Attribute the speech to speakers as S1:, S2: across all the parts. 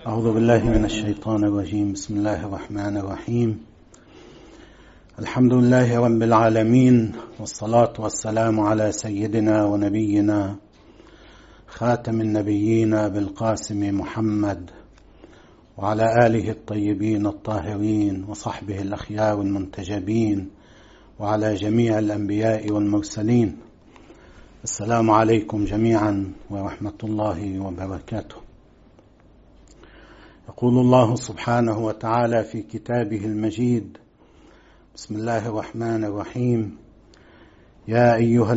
S1: أعوذ بالله من الشيطان الرجيم. بسم الله الرحمن الرحيم. الحمد لله رب العالمين، والصلاة والسلام على سيدنا ونبينا خاتم النبيين بالقاسم محمد وعلى آله الطيبين الطاهرين وصحبه الأخيار المنتجبين وعلى جميع الأنبياء والمرسلين. السلام عليكم جميعا ورحمة الله وبركاته. يقول الله سبحانه وتعالى في كتابه المجيد: بسم الله الرحمن الرحيم. يا أيها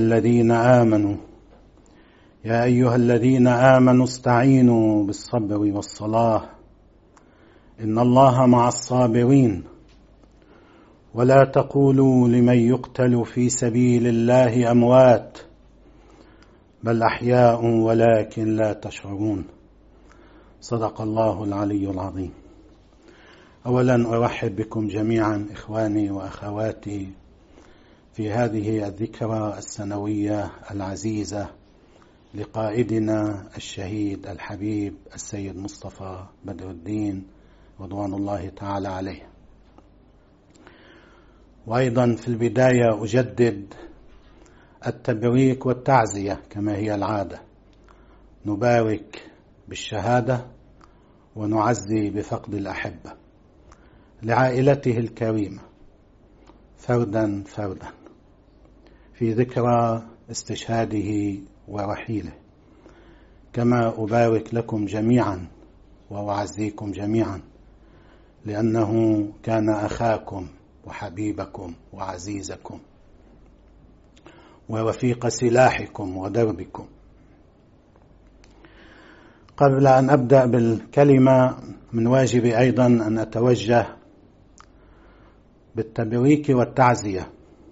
S1: الذين آمنوا استعينوا بالصبر والصلاة إن الله مع الصابرين ولا تقولوا لمن يقتل في سبيل الله أموات بل أحياء ولكن لا تشعرون. صدق الله العلي العظيم. أولا أرحب بكم جميعا إخواني وأخواتي في هذه الذكرى السنوية العزيزة لقائدنا الشهيد الحبيب السيد مصطفى بدر الدين رضوان الله تعالى عليه. وأيضا في البداية أجدد التبريك والتعزية كما هي العادة، نبارك بالشهادة ونعزي بفقد الأحبة لعائلته الكريمة فردا فردا في ذكرى استشهاده ورحيله، كما أبارك لكم جميعا وأعزيكم جميعا لأنه كان أخاكم وحبيبكم وعزيزكم ورفيق سلاحكم ودربكم. قبل أن أبدأ بالكلمة من واجبي أيضا أن أتوجه بالتبريك والتعزية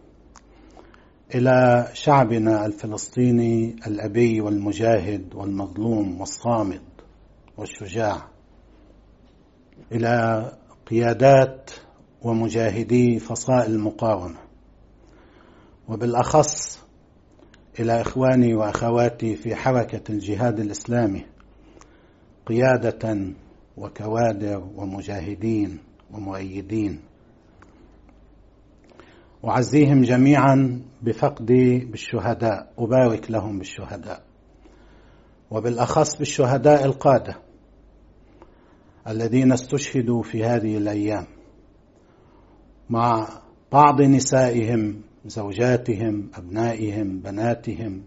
S1: إلى شعبنا الفلسطيني الأبي والمجاهد والمظلوم والصامد والشجاع، إلى قيادات ومجاهدي فصائل المقاومة، وبالأخص إلى إخواني وأخواتي في حركة الجهاد الإسلامي قيادة وكوادر ومجاهدين ومؤيدين. أعزيهم جميعا بفقدي بالشهداء، أبارك لهم بالشهداء، وبالأخص بالشهداء القادة الذين استشهدوا في هذه الأيام مع بعض نسائهم، زوجاتهم، أبنائهم، بناتهم،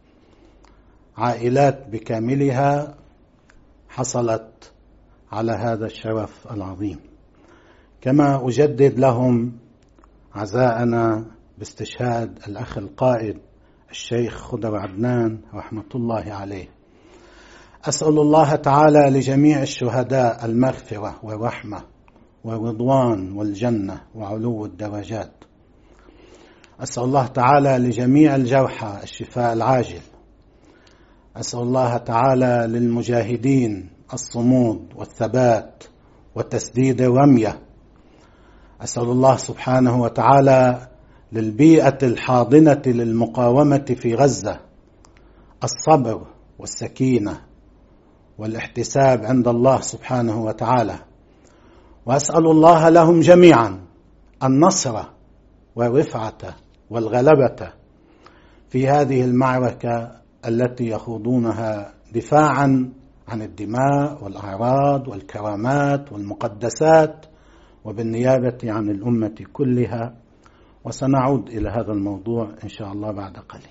S1: عائلات بكاملها حصلت على هذا الشرف العظيم. كما أجدد لهم عزاءنا باستشهاد الأخ القائد الشيخ خضر عدنان رحمة الله عليه. أسأل الله تعالى لجميع الشهداء المغفرة والرحمة والرضوان والجنة وعلو الدرجات. أسأل الله تعالى لجميع الجرحى الشفاء العاجل. أسأل الله تعالى للمجاهدين الصمود والثبات وتسديد الرمية. أسأل الله سبحانه وتعالى للبيئة الحاضنة للمقاومة في غزة الصبر والسكينة والاحتساب عند الله سبحانه وتعالى. وأسأل الله لهم جميعا النصر والرفعة والغلبة في هذه المعركة التي يخوضونها دفاعا عن الدماء والأعراض والكرامات والمقدسات وبالنيابة عن الأمة كلها. وسنعود إلى هذا الموضوع إن شاء الله بعد قليل.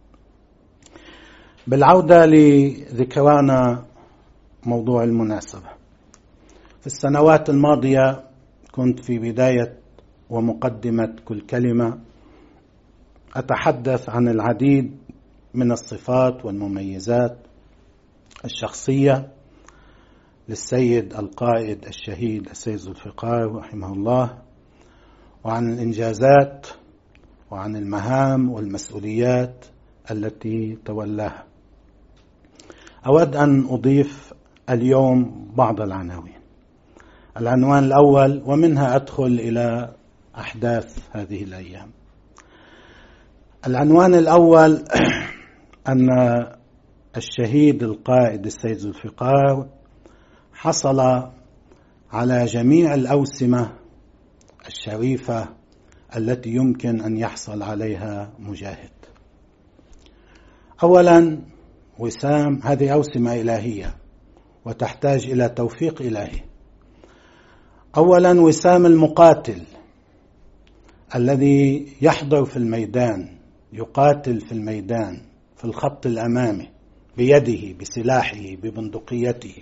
S1: بالعودة لذكرانا موضوع المناسبة، في السنوات الماضية كنت في بداية ومقدمة كل كلمة أتحدث عن العديد من الصفات والمميزات الشخصية للسيد القائد الشهيد السيد ذو الفقار رحمه الله، وعن الإنجازات وعن المهام والمسؤوليات التي تولاها. أود أن أضيف اليوم بعض العناوين. العنوان الأول، ومنها أدخل إلى أحداث هذه الأيام. العنوان الأول أن الشهيد القائد السيد ذو الفقار حصل على جميع الأوسمة الشريفة التي يمكن أن يحصل عليها مجاهد. أولا، وسام هذه أوسمة إلهية وتحتاج إلى توفيق إلهي. أولا، وسام المقاتل الذي يحضر في الميدان، يقاتل في الميدان في الخط الأمامي بيده، بسلاحه، ببندقيته،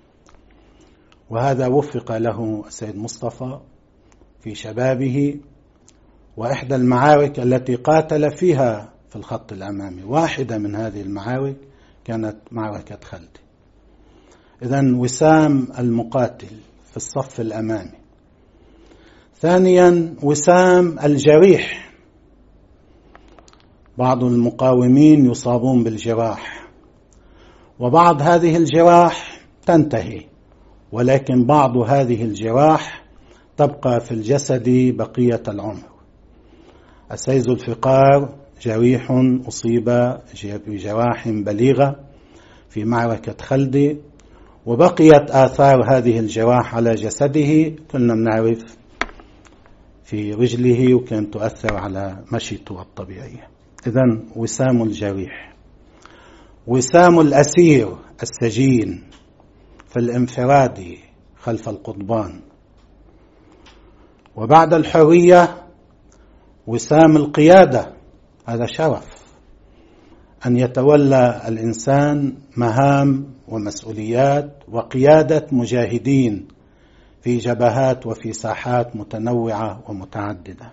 S1: وهذا وفق له السيد مصطفى في شبابه. وإحدى المعارك التي قاتل فيها في الخط الأمامي، واحدة من هذه المعارك كانت معركة خلدي. إذن وسام المقاتل في الصف الأمامي. ثانيا، وسام الجريح. بعض المقاومين يصابون بالجراح، وبعض هذه الجراح تنتهي، ولكن بعض هذه الجراح تبقى في الجسد بقية العمر. السيد ذو الفقار جريح أصيب بجراح بليغة في معركة خلدي، وبقيت آثار هذه الجراح على جسده، كلنا نعرف في رجله، وكانت تؤثر على مشيته الطبيعية. إذن وسام الجريح. وسام الأسير السجين في الانفراد خلف القضبان. وبعد الحرية وسام القيادة، هذا شرف أن يتولى الإنسان مهام ومسؤوليات وقيادة مجاهدين في جبهات وفي ساحات متنوعة ومتعددة.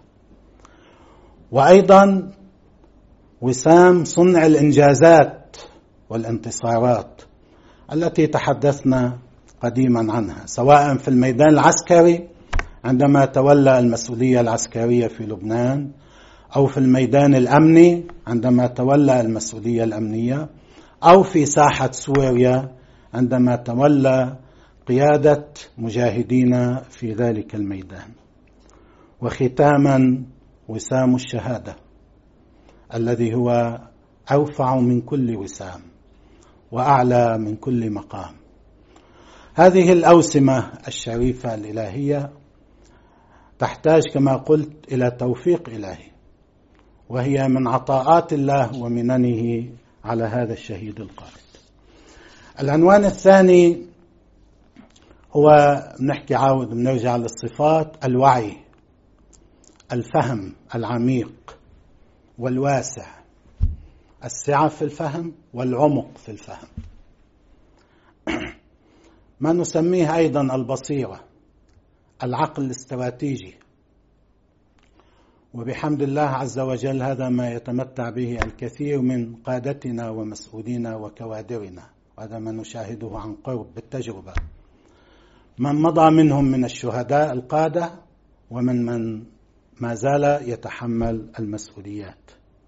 S1: وأيضا وسام صنع الإنجازات والانتصارات التي تحدثنا قديما عنها، سواء في الميدان العسكري عندما تولى المسؤولية العسكرية في لبنان، أو في الميدان الأمني عندما تولى المسؤولية الأمنية، أو في ساحة سوريا عندما تولى قيادة مجاهدين في ذلك الميدان. وختاما، وسام الشهادة الذي هو أوفع من كل وسام وأعلى من كل مقام. هذه الأوسمة الشريفة الإلهية تحتاج كما قلت إلى توفيق إلهي، وهي من عطاءات الله ومننه على هذا الشهيد القائد. العنوان الثاني هو بنرجع للصفات: الوعي، الفهم العميق والواسع، السعة في الفهم والعمق في الفهم. ما نسميه أيضا البصيرة، العقل الاستراتيجي. وبحمد الله عز وجل هذا ما يتمتع به الكثير من قادتنا ومسؤولينا وكوادرنا، وهذا ما نشاهده عن قرب بالتجربة، من مضى منهم من الشهداء القادة، ومن ما زال يتحمل المسؤوليات.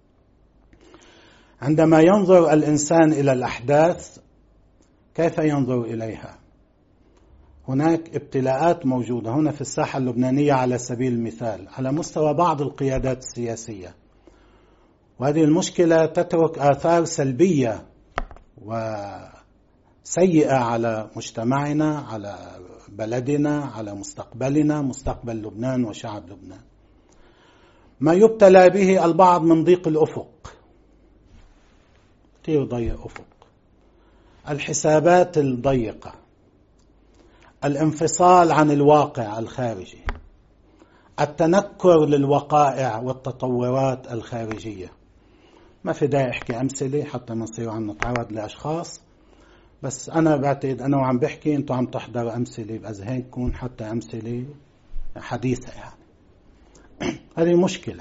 S1: عندما ينظر الإنسان إلى الأحداث كيف ينظر إليها؟ هناك ابتلاءات موجودة هنا في الساحة اللبنانية على سبيل المثال، على مستوى بعض القيادات السياسية، وهذه المشكلة تترك آثار سلبية وسيئة على مجتمعنا، على بلدنا، على مستقبلنا، مستقبل لبنان وشعب لبنان. ما يبتلى به البعض من ضيق الأفق، كثير ضيق أفق، الحسابات الضيقة، الانفصال عن الواقع الخارجي، التنكر للوقائع والتطورات الخارجية. ما في داعي أحكي أمثلة حتى ما نصير عم نتعرض لأشخاص، بس أنا بعتقد أنا وعم بحكي أنتوا عم تحضروا أمثلة بأذهانكم، حتى أمثلة حديثة يعني. هذه مشكلة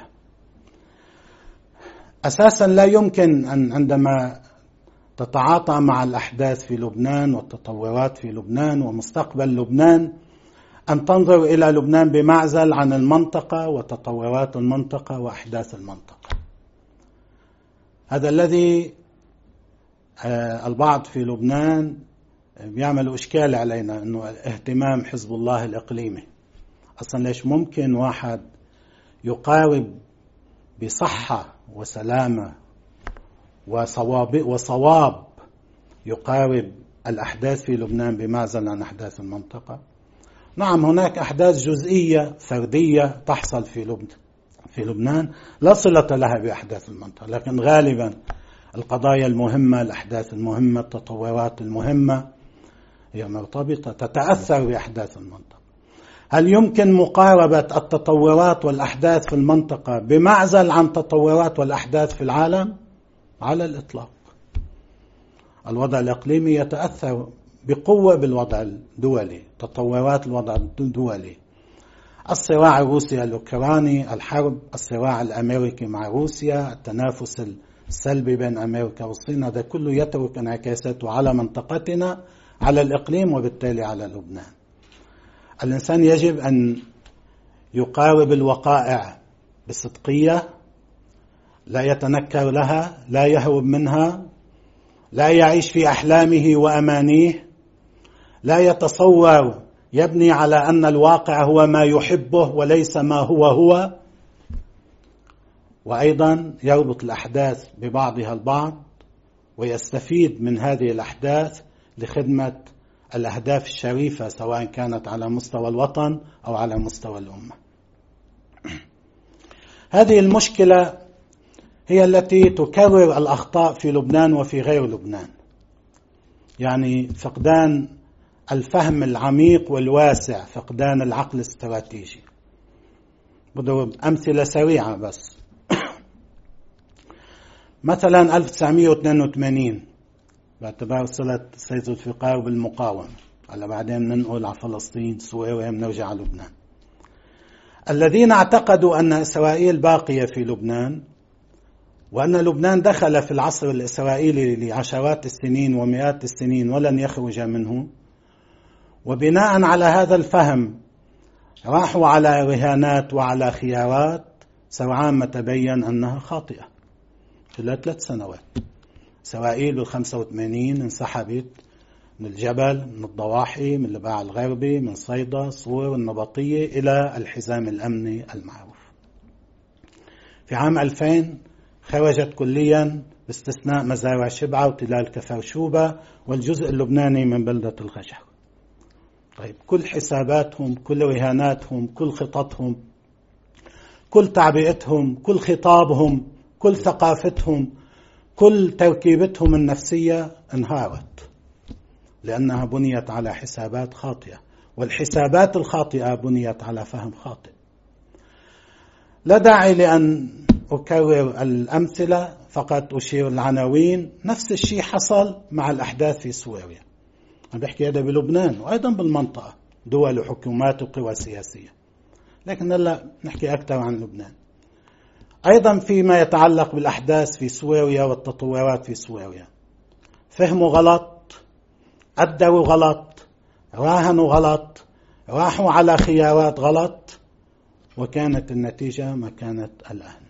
S1: أساسا. لا يمكن أن عندما تتعاطى مع الأحداث في لبنان والتطورات في لبنان ومستقبل لبنان أن تنظر إلى لبنان بمعزل عن المنطقة وتطورات المنطقة وأحداث المنطقة. هذا الذي البعض في لبنان بيعمل إشكال علينا، أنه اهتمام حزب الله الإقليمي. أصلا ليش ممكن واحد يقارب بصحة وسلامة وصواب يقارب الأحداث في لبنان بمعزل عن أحداث المنطقة؟ نعم، هناك أحداث جزئية فردية تحصل في لبنان لا صلة لها بأحداث المنطقة، لكن غالبا القضايا المهمة، الأحداث المهمة، التطورات المهمة هي مرتبطة تتأثر بأحداث المنطقة. هل يمكن مقاربة التطورات والأحداث في المنطقة بمعزل عن تطورات والأحداث في العالم؟ على الإطلاق. الوضع الإقليمي يتأثر بقوة بالوضع الدولي، تطورات الوضع الدولي، الصراع الروسي الأوكراني، الحرب، الصراع الأمريكي مع روسيا، التنافس السلبي بين أمريكا والصين، هذا كله يترك انعكاساته على منطقتنا، على الإقليم، وبالتالي على لبنان. الإنسان يجب أن يقارب الوقائع بصدقية، لا يتنكر لها، لا يهرب منها، لا يعيش في أحلامه وأمانيه، لا يتصور يبني على أن الواقع هو ما يحبه وليس ما هو، وأيضا يربط الأحداث ببعضها البعض ويستفيد من هذه الأحداث لخدمة الأهداف الشريفة، سواء كانت على مستوى الوطن أو على مستوى الأمة. هذه المشكلة هي التي تكرر الأخطاء في لبنان وفي غير لبنان، يعني فقدان الفهم العميق والواسع، فقدان العقل الاستراتيجي. بضرب أمثلة سريعة بس. مثلا 1982 باعتبار صلة السيد ذوالفقار بالمقاومة، على بعدين ننقل على فلسطين، سوريا، نرجع على لبنان. الذين اعتقدوا أن إسرائيل باقية في لبنان وأن لبنان دخل في العصر الإسرائيلي لعشرات السنين ومئات السنين ولن يخرج منه، وبناء على هذا الفهم راحوا على رهانات وعلى خيارات سرعان ما تبين أنها خاطئة. خلال 3 سنوات إسرائيل بال85 انسحبت من الجبل، من الضواحي، من الباع الغربي، من صيدا، صور، النبطية، إلى الحزام الأمني المعروف. في عام 2000 خرجت كليا باستثناء مزارع شبعة وتلال كفرشوبة والجزء اللبناني من بلدة الغجر. طيب، كل حساباتهم، كل رهاناتهم، كل خططهم، كل تعبئتهم، كل خطابهم، كل ثقافتهم، كل تركيبتهم النفسية انهارت، لأنها بنيت على حسابات خاطئة، والحسابات الخاطئة بنيت على فهم خاطئ. لا داعي لأن أكرر الأمثلة، فقط أشير العناوين. نفس الشيء حصل مع الأحداث في سوريا، أنا بحكي هذا بلبنان وأيضا بالمنطقة، دول وحكومات وقوى سياسية، لكن هلا نحكي أكثر عن لبنان. أيضا فيما يتعلق بالأحداث في سوريا والتطورات في سوريا، فهموا غلط، قدروا غلط، راهنوا غلط، راحوا على خيارات غلط، وكانت النتيجة ما كانت الآن.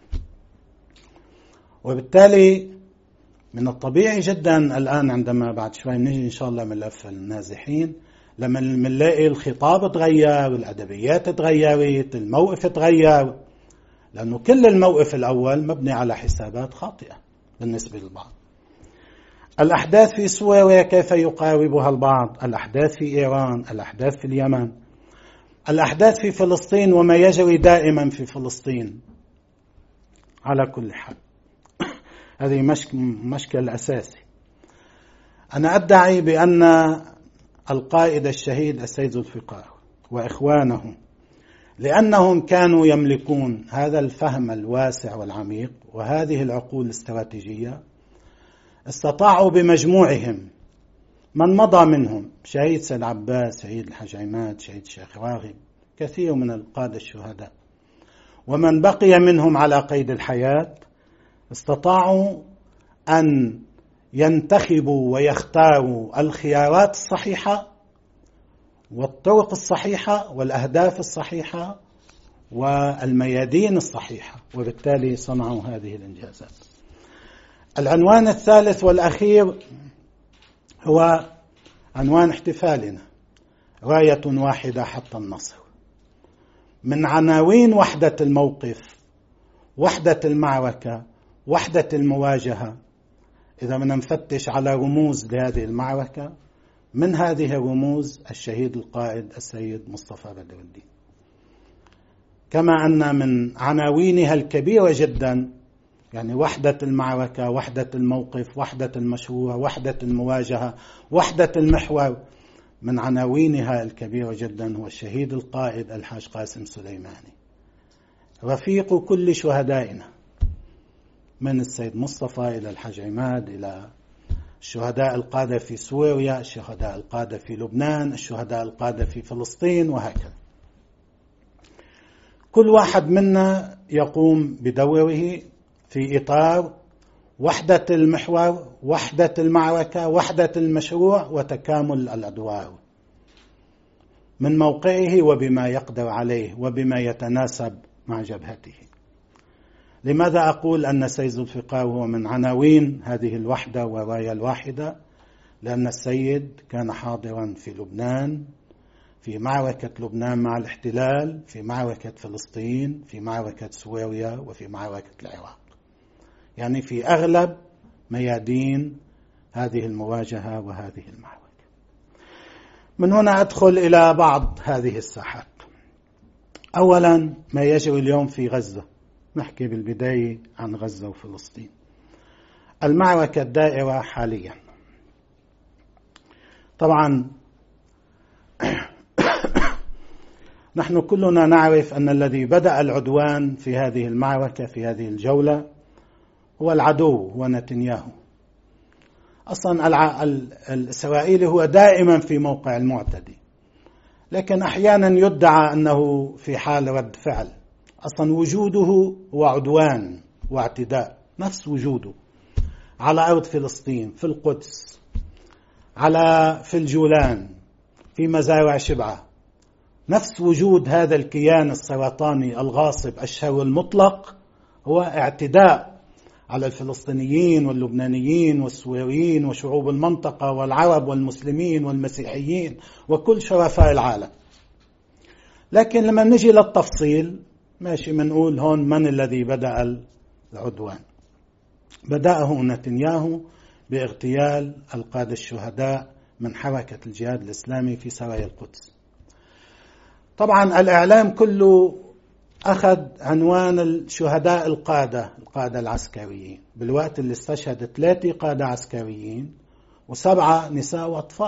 S1: وبالتالي من الطبيعي جدا الآن عندما بعد شوي نجي إن شاء الله ملف النازحين، لما نلاقي الخطاب تغير، الأدبيات تغيرت، الموقف تغير، لأنه كل الموقف الأول مبني على حسابات خاطئة بالنسبة للبعض. الأحداث في سوريا كيف يقاربها البعض، الأحداث في إيران، الأحداث في اليمن، الأحداث في فلسطين وما يجري دائما في فلسطين. على كل حال هذه مشكل أساسي. أنا أدعي بأن القائد الشهيد السيد ذوالفقار وإخوانه، لأنهم كانوا يملكون هذا الفهم الواسع والعميق وهذه العقول الاستراتيجية، استطاعوا بمجموعهم، من مضى منهم شهيد سيد عباس، شهيد الحاج عماد، شهيد الشيخ راغب، كثير من القادة الشهداء، ومن بقي منهم على قيد الحياة، استطاعوا أن ينتخبوا ويختاروا الخيارات الصحيحة والطرق الصحيحة والأهداف الصحيحة والميادين الصحيحة، وبالتالي صنعوا هذه الإنجازات. العنوان الثالث والأخير هو عنوان احتفالنا، راية واحدة حتى النصر. من عناوين وحدة الموقف، وحدة المعركة، وحدة المواجهة، إذا بدنا نفتش على رموز لهذه المعركة، من هذه الرموز الشهيد القائد السيد مصطفى بدر الدين. كما أن من عناوينها الكبيرة جدا، يعني وحدة المعركة، وحدة الموقف، وحدة المشروع، وحدة المواجهة، وحدة المحور، من عناوينها الكبيرة جدا هو الشهيد القائد الحاج قاسم سليماني، رفيق كل شهدائنا، من السيد مصطفى إلى الحاج عماد، إلى الشهداء القادة في سوريا، الشهداء القادة في لبنان، الشهداء القادة في فلسطين، وهكذا. كل واحد منا يقوم بدوره في إطار وحدة المحور، وحدة المعركة، وحدة المشروع، وتكامل الأدوار من موقعه وبما يقدر عليه وبما يتناسب مع جبهته. لماذا أقول أن سيد ذو الفقار هو من عناوين هذه الوحدة والراية الواحدة؟ لأن السيد كان حاضرا في لبنان، في معركة لبنان مع الاحتلال، في معركة فلسطين، في معركة سوريا، وفي معركة العراق، يعني في أغلب ميادين هذه المواجهة وهذه المعركة. من هنا أدخل إلى بعض هذه الساحات. أولا، ما يجري اليوم في غزة. نحكي بالبداية عن غزة وفلسطين. المعركة الدائرة حاليا، طبعا نحن كلنا نعرف أن الذي بدأ العدوان في هذه المعركة في هذه الجولة هو العدو، هو نتنياهو. أصلا الإسرائيلي هو دائما في موقع المعتدي، لكن أحيانا يدعى أنه في حال رد فعل. أصلا وجوده هو عدوان واعتداء، نفس وجوده على أرض فلسطين، في القدس، في الجولان، في مزارع شبعة. نفس وجود هذا الكيان السرطاني الغاصب الشر المطلق هو اعتداء على الفلسطينيين واللبنانيين والسوريين وشعوب المنطقة والعرب والمسلمين والمسيحيين وكل شرفاء العالم. لكن لما نجي للتفصيل ماشي، منقول هون من الذي بدأ العدوان. بدأه نتنياهو باغتيال القادة الشهداء من حركة الجهاد الإسلامي في سرايا القدس. طبعا الإعلام كله أخذ عنوان الشهداء القادة العسكريين، بالوقت اللي استشهد 3 قادة عسكريين و7 نساء وأطفال.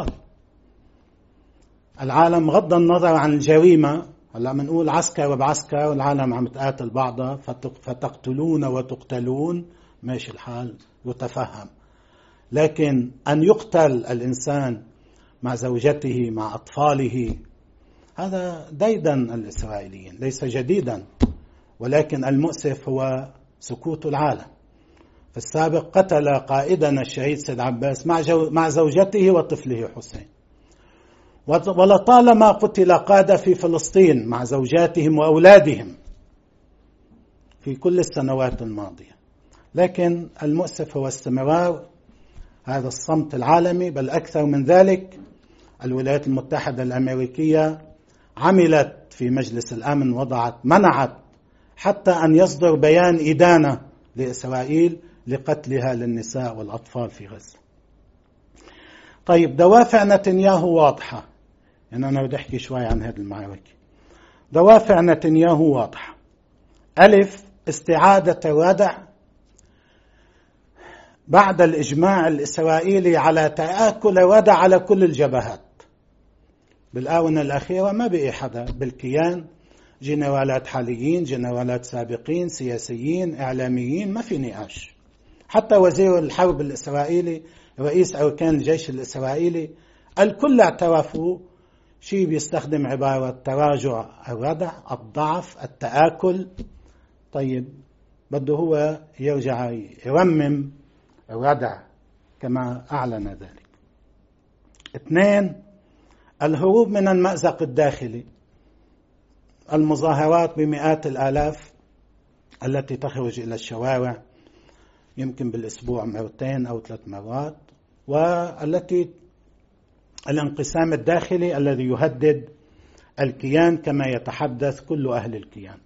S1: العالم غض النظر عن الجريمة. هلا منقول عسكر بعسكر والعالم عم تقاتل بعضها، فتقتلون وتقتلون، ماشي الحال يتفهم. لكن أن يقتل الإنسان مع زوجته مع أطفاله، هذا ديدن الإسرائيليين، ليس جديدا، ولكن المؤسف هو سكوت العالم. في السابق قتل قائدنا الشهيد سيد عباس مع زوجته وطفله حسين، ولطالما قتل قادة في فلسطين مع زوجاتهم وأولادهم في كل السنوات الماضية. لكن المؤسف هو استمرار هذا الصمت العالمي، بل أكثر من ذلك. الولايات المتحدة الأمريكية عملت في مجلس الأمن، منعت حتى أن يصدر بيان إدانة لإسرائيل لقتلها للنساء والأطفال في غزة. طيب، دوافع نتنياهو واضحة، يعني أنا بدي أحكي شوي عن هذه المعركة. دوافع نتنياهو واضحة. ألف، استعادة الردع بعد الإجماع الإسرائيلي على تآكل ردع على كل الجبهات. بالآونة الأخيرة ما بقي حدا بالكيان، جنرالات حاليين، جنرالات سابقين، سياسيين، إعلاميين، ما في نقاش. حتى وزير الحرب الإسرائيلي، رئيس أركان الجيش الإسرائيلي، الكل اعترفوا شيء بيستخدم عبارة تراجع الردع، الضعف، التآكل. طيب، بده هو يرجع يرمم الردع كما أعلن ذلك. 2، الهروب من المأزق الداخلي. المظاهرات بمئات الآلاف التي تخرج إلى الشوارع يمكن بالأسبوع 2 أو 3 مرات، والتي الانقسام الداخلي الذي يهدد الكيان كما يتحدث كل أهل الكيان.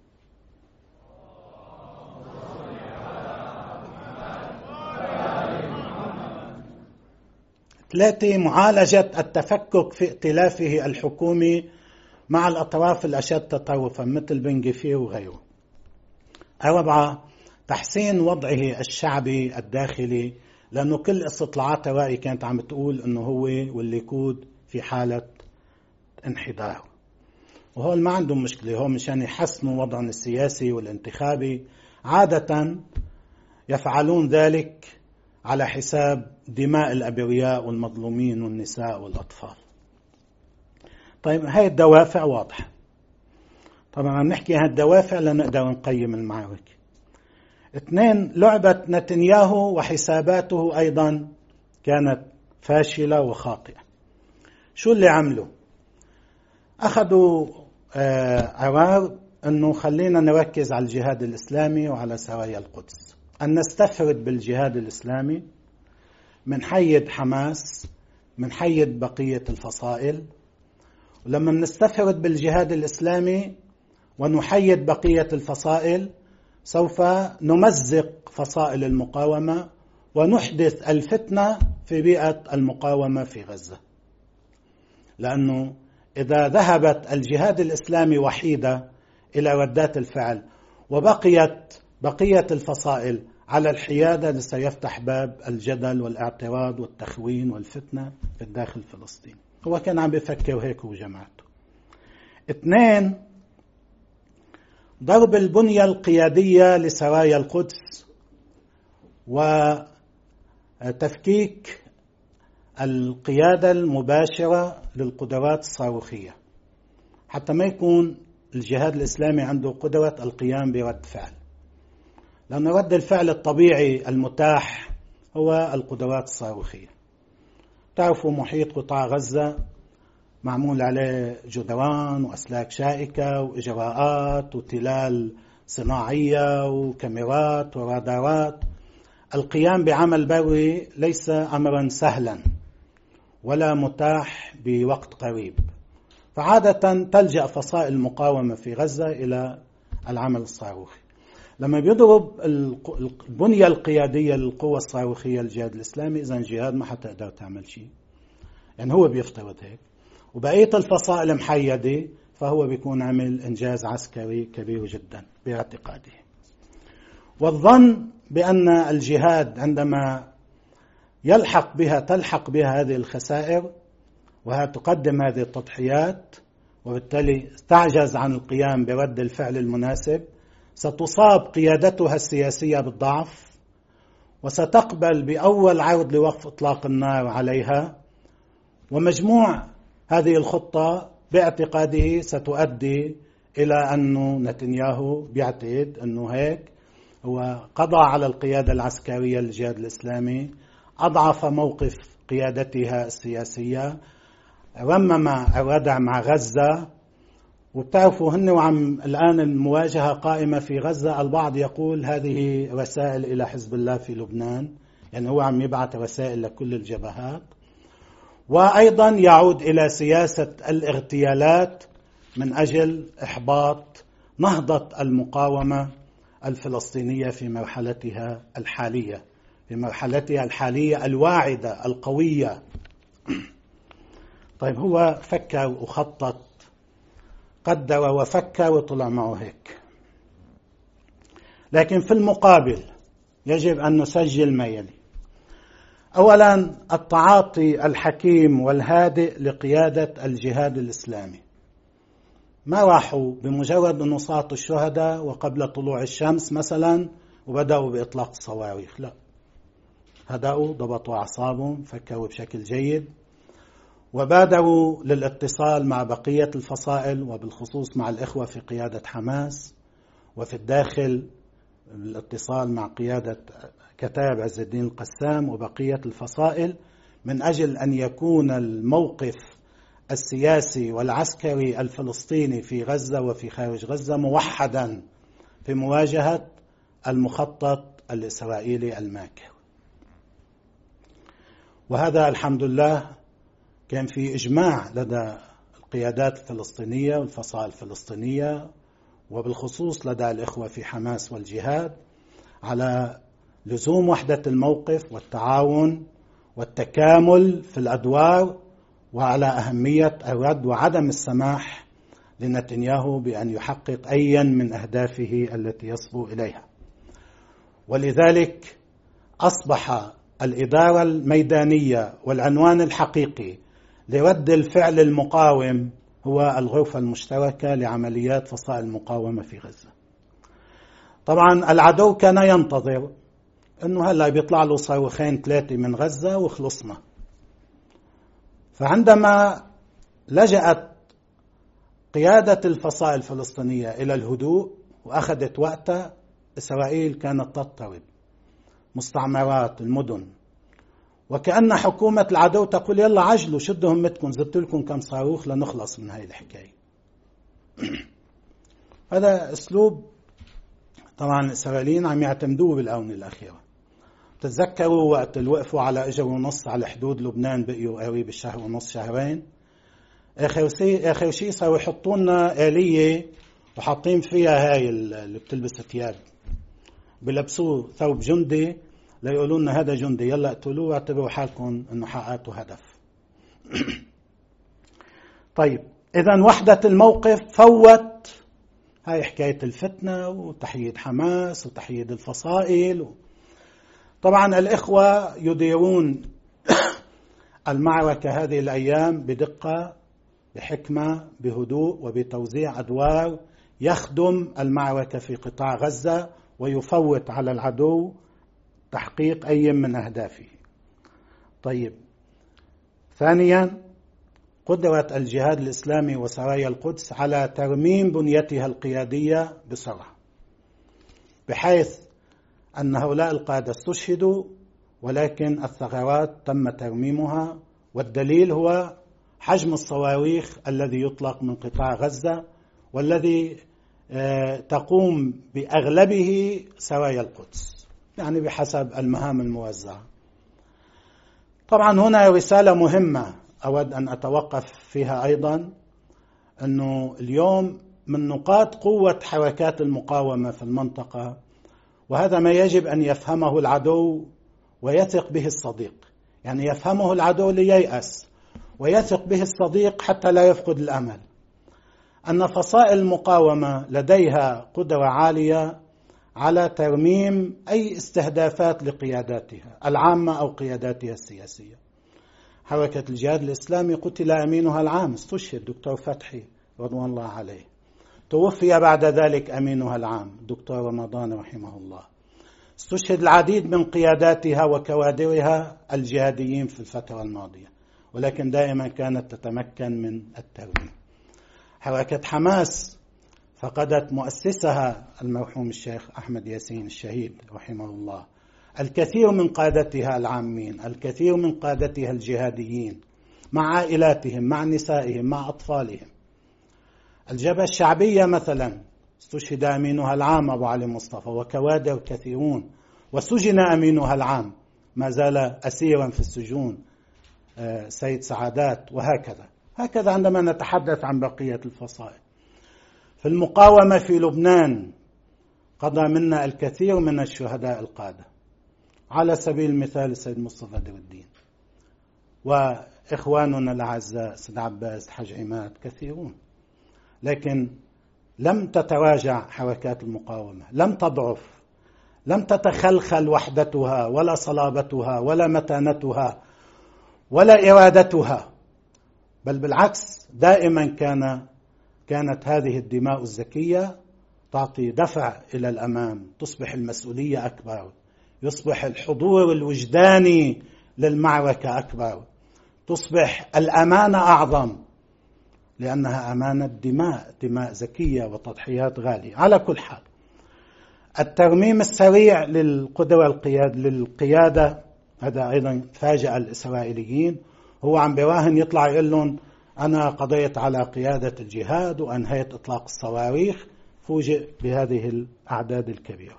S1: 3 معالجة التفكك في ائتلافه الحكومي مع الأطراف الأشد تطرفا مثل بن غفير وغيره. 4 تحسين وضعه الشعبي الداخلي، لأنه كل استطلاعات الرأي كانت عم تقول أنه هو والليكود في حالة انحدار، وهو ما عندهم مشكلة، هو مشان يحسنوا وضعهم السياسي والانتخابي عادة يفعلون ذلك على حساب دماء الأبرياء والمظلومين والنساء والأطفال. طيب هاي الدوافع واضحة. طبعا عم نحكي هاي الدوافع لنقدر نقيم المعركة. 2 لعبة نتنياهو وحساباته أيضا كانت فاشلة وخاطئة. شو اللي عملوا؟ أخذوا قرار أنه خلينا نركز على الجهاد الإسلامي وعلى سرايا القدس، أن نستفرد بالجهاد الإسلامي، من حيد حماس، من حيد بقية الفصائل. ولما نستفرد بالجهاد الإسلامي ونحيد بقية الفصائل سوف نمزق فصائل المقاومة ونحدث الفتنة في بيئة المقاومة في غزة، لأنه إذا ذهبت الجهاد الإسلامي وحيدة إلى ردات الفعل وبقيت بقية الفصائل على الحيادة، سيفتح باب الجدل والاعتراض والتخوين والفتنة في الداخل الفلسطيني. هو كان عم بيفكر هيك وجماعته. 2 ضرب البنية القيادية لسرايا القدس وتفكيك القيادة المباشرة للقدرات الصاروخية، حتى ما يكون الجهاد الإسلامي عنده قدرة القيام برد فعل، لأن رد الفعل الطبيعي المتاح هو القدرات الصاروخية. تعرفوا محيط قطاع غزة معمول عليه جدران وأسلاك شائكة وإجراءات وتلال صناعية وكاميرات ورادارات. القيام بعمل بري ليس أمرا سهلا ولا متاح بوقت قريب، فعادة تلجأ فصائل المقاومة في غزة إلى العمل الصاروخي. لما بيضرب البنية القيادية للقوة الصاروخية الجهاد الإسلامي، إذن الجهاد ما حتقدر تعمل شيء، يعني هو بيفترض هيك، وبقية الفصائل محيدة، فهو بيكون عمل إنجاز عسكري كبير جدا باعتقاده. والظن بأن الجهاد عندما تلحق بها هذه الخسائر وتقدم هذه التضحيات، وبالتالي تعجز عن القيام برد الفعل المناسب، ستصاب قيادتها السياسية بالضعف، وستقبل بأول عرض لوقف إطلاق النار عليها. ومجموع هذه الخطة باعتقاده ستؤدي إلى أن نتنياهو بيعتقد أنه هيك هو قضى على القيادة العسكرية للجهاد الإسلامي، أضعف موقف قيادتها السياسية، رمم الردع مع غزة. وبتعرفوا هن وعم الآن المواجهة قائمة في غزة، البعض يقول هذه رسائل إلى حزب الله في لبنان، يعني هو عم يبعث رسائل لكل الجبهات. وأيضا يعود إلى سياسة الاغتيالات من أجل إحباط نهضة المقاومة الفلسطينية في مرحلتها الحالية الواعدة القوية. طيب هو فكر وخطط، قدر وفكر وطلع معه هيك، لكن في المقابل يجب أن نسجل ما يلي. أولا التعاطي الحكيم والهادئ لقيادة الجهاد الإسلامي. ما راحوا بمجرد أنه صاروا الشهداء وقبل طلوع الشمس مثلا وبدأوا بإطلاق الصواريخ، لا، هدأوا، ضبطوا أعصابهم، فكروا بشكل جيد، وبادروا للاتصال مع بقية الفصائل وبالخصوص مع الإخوة في قيادة حماس، وفي الداخل الاتصال مع قيادة كتائب عز الدين القسام وبقية الفصائل، من أجل أن يكون الموقف السياسي والعسكري الفلسطيني في غزة وفي خارج غزة موحدا في مواجهة المخطط الإسرائيلي الماكر. وهذا الحمد لله كان في إجماع لدى القيادات الفلسطينية والفصائل الفلسطينية، وبالخصوص لدى الإخوة في حماس والجهاد، على لزوم وحدة الموقف والتعاون والتكامل في الأدوار، وعلى أهمية الرد وعدم السماح لنتنياهو بأن يحقق أيا من أهدافه التي يصبو إليها. ولذلك أصبح الإدارة الميدانية والعنوان الحقيقي لرد الفعل المقاوم هو الغرفة المشتركة لعمليات فصائل المقاومة في غزة. طبعا العدو كان ينتظر أنه هلأ بيطلع له صاروخين 3 من غزة وخلصنا. فعندما لجأت قيادة الفصائل الفلسطينية إلى الهدوء وأخذت وقتها، إسرائيل كانت تضطرب مستعمرات المدن، وكأن حكومة العدو تقول يلا عجلوا شدوا همتكم، زدت لكم كم صاروخ لنخلص من هاي الحكاية. هذا أسلوب طبعا الإسرائيليين عم يعتمدوه بالآونة الأخيرة. تتذكروا وقت اللي وقفوا على أجر ونص على حدود لبنان، بقيوا قريب الشهر ونص شهرين، آخر شيء صاروا يحطوا لنا آلية وحاطين فيها هاي اللي بتلبس ثياب، بلبسوه ثوب جندي ليقولوا لنا هذا جندي يلا اقتلوه واعتبروا حالكم انه حققتوا هدف. طيب اذا وحدة الموقف فوت هاي حكاية الفتنة وتحييد حماس وتحييد الفصائل. طبعا الإخوة يديرون المعركة هذه الأيام بدقة، بحكمة، بهدوء، وبتوزيع أدوار يخدم المعركة في قطاع غزة ويفوت على العدو تحقيق أي من أهدافه. طيب ثانيا، قدرت الجهاد الإسلامي وسرايا القدس على ترميم بنيتها القيادية بسرعة، بحيث أن هؤلاء القادة استشهدوا ولكن الثغرات تم ترميمها، والدليل هو حجم الصواريخ الذي يطلق من قطاع غزة والذي تقوم بأغلبه سرايا القدس، يعني بحسب المهام الموزعة. طبعا هنا رسالة مهمة أود أن أتوقف فيها أيضا، أنه اليوم من نقاط قوة حركات المقاومة في المنطقة، وهذا ما يجب أن يفهمه العدو ويثق به الصديق، يعني يفهمه العدو لييأس ويثق به الصديق حتى لا يفقد الأمل، أن فصائل المقاومة لديها قدرة عالية على ترميم أي استهدافات لقياداتها العامة أو قياداتها السياسية. حركة الجهاد الإسلامي قتل أمينها العام، استشهد دكتور فتحي رضوان الله عليه، توفي بعد ذلك أمينها العام دكتور رمضان رحمه الله، استشهد العديد من قياداتها وكوادرها الجهاديين في الفترة الماضية، ولكن دائما كانت تتمكن من الترميم. حركة حماس فقدت مؤسسها المرحوم الشيخ أحمد ياسين الشهيد رحمه الله، الكثير من قادتها العامين، الكثير من قادتها الجهاديين مع عائلاتهم، مع نسائهم، مع أطفالهم. الجبهة الشعبية مثلا استشهد أمينها العام أبو علي مصطفى وكوادر كثيرون، وسجن أمينها العام ما زال أسيرا في السجون سيد سعادات، هكذا عندما نتحدث عن بقية الفصائل. في المقاومة في لبنان قضى منا الكثير من الشهداء القادة، على سبيل المثال السيد مصطفى در الدين، وإخواننا الأعزاء سيد عباس حج عماد كثيرون، لكن لم تتراجع حركات المقاومة، لم تضعف، لم تتخلخل وحدتها ولا صلابتها ولا متانتها ولا إرادتها، بل بالعكس دائما كانت هذه الدماء الزكية تعطي دفع إلى الأمام، تصبح المسؤولية أكبر، يصبح الحضور الوجداني للمعركة أكبر، تصبح الأمانة أعظم، لأنها أمانة دماء زكية وتضحيات غالية. على كل حال، الترميم السريع للقدرة للقيادة هذا أيضا فاجأ الإسرائيليين، هو عم براهن يطلع يقول لهم أنا قضيت على قيادة الجهاد وأنهيت إطلاق الصواريخ، فوجئ بهذه الأعداد الكبيرة.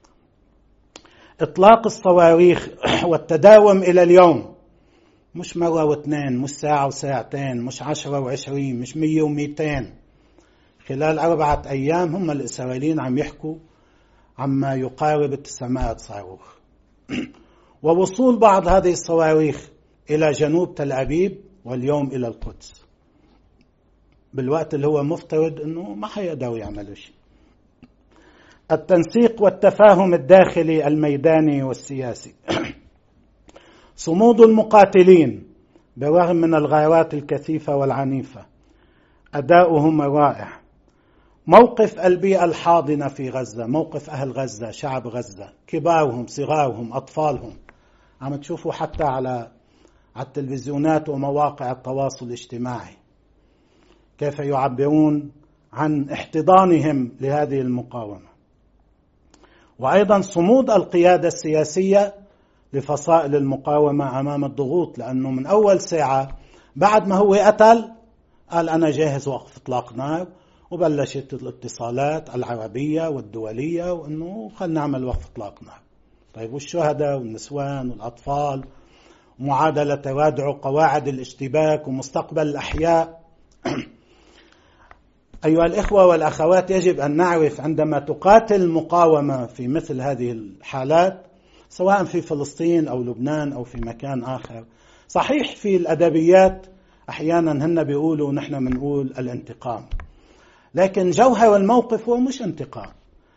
S1: إطلاق الصواريخ والتداوم إلى اليوم، مش مرة واثنين، مش ساعة وساعتين، مش 10 و20، مش 100 و200، خلال 4 أيام هم الإسرائيليين عم يحكوا عما يقارب 900 صاروخ. ووصول بعض هذه الصواريخ إلى جنوب تل أبيب واليوم إلى القدس، بالوقت اللي هو مفترض أنه ما حيقدروا يعملوا شيء. التنسيق والتفاهم الداخلي الميداني والسياسي. صمود المقاتلين بالرغم من الغارات الكثيفة والعنيفة، أداؤهم رائع. موقف البيئة الحاضنة في غزة، موقف أهل غزة، شعب غزة، كبارهم صغارهم أطفالهم، عم تشوفوا حتى على التلفزيونات ومواقع التواصل الاجتماعي كيف يعبرون عن احتضانهم لهذه المقاومة. وأيضا صمود القيادة السياسية لفصائل المقاومة أمام الضغوط، لأنه من أول ساعة بعد ما هو قتل قال أنا جاهز وقف إطلاق نار، وبلشت الاتصالات العربية والدولية وأنه خلنا نعمل وقف إطلاق نار. طيب والشهداء والنسوان والأطفال، معادلة ترادع قواعد الاشتباك ومستقبل الأحياء. أيها الإخوة والأخوات، يجب أن نعرف عندما تقاتل المقاومة في مثل هذه الحالات، سواء في فلسطين أو لبنان أو في مكان آخر، صحيح في الأدبيات أحيانا هن بيقولوا نحن منقول الانتقام، لكن جوهر الموقف هو مش انتقام.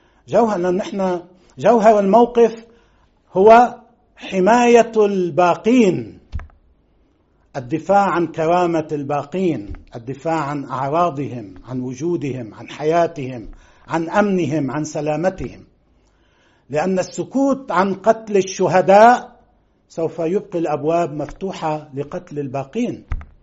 S1: جوهر الموقف هو حماية الباقين، الدفاع عن كرامة الباقين، الدفاع عن أعراضهم، عن وجودهم، عن حياتهم، عن أمنهم، عن سلامتهم. لأن السكوت عن قتل الشهداء سوف يبقي الأبواب مفتوحة لقتل الباقين.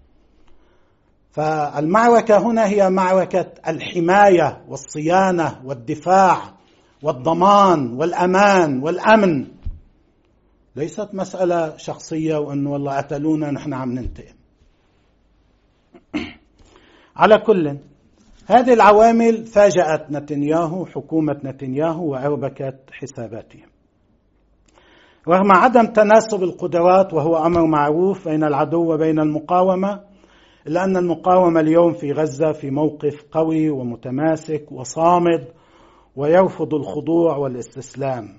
S1: فالمعركة هنا هي معركة الحماية والصيانة والدفاع والضمان والأمان والأمن، ليست مسألة شخصية وأنه والله قتلونا نحن عم ننتقم. على كل هذه العوامل فاجأت نتنياهو، حكومة نتنياهو، وأربكت حساباتهم. رغم عدم تناسب القدرات، وهو أمر معروف بين العدو وبين المقاومة، إلا أن المقاومة اليوم في غزة في موقف قوي ومتماسك وصامد، ويرفض الخضوع والاستسلام.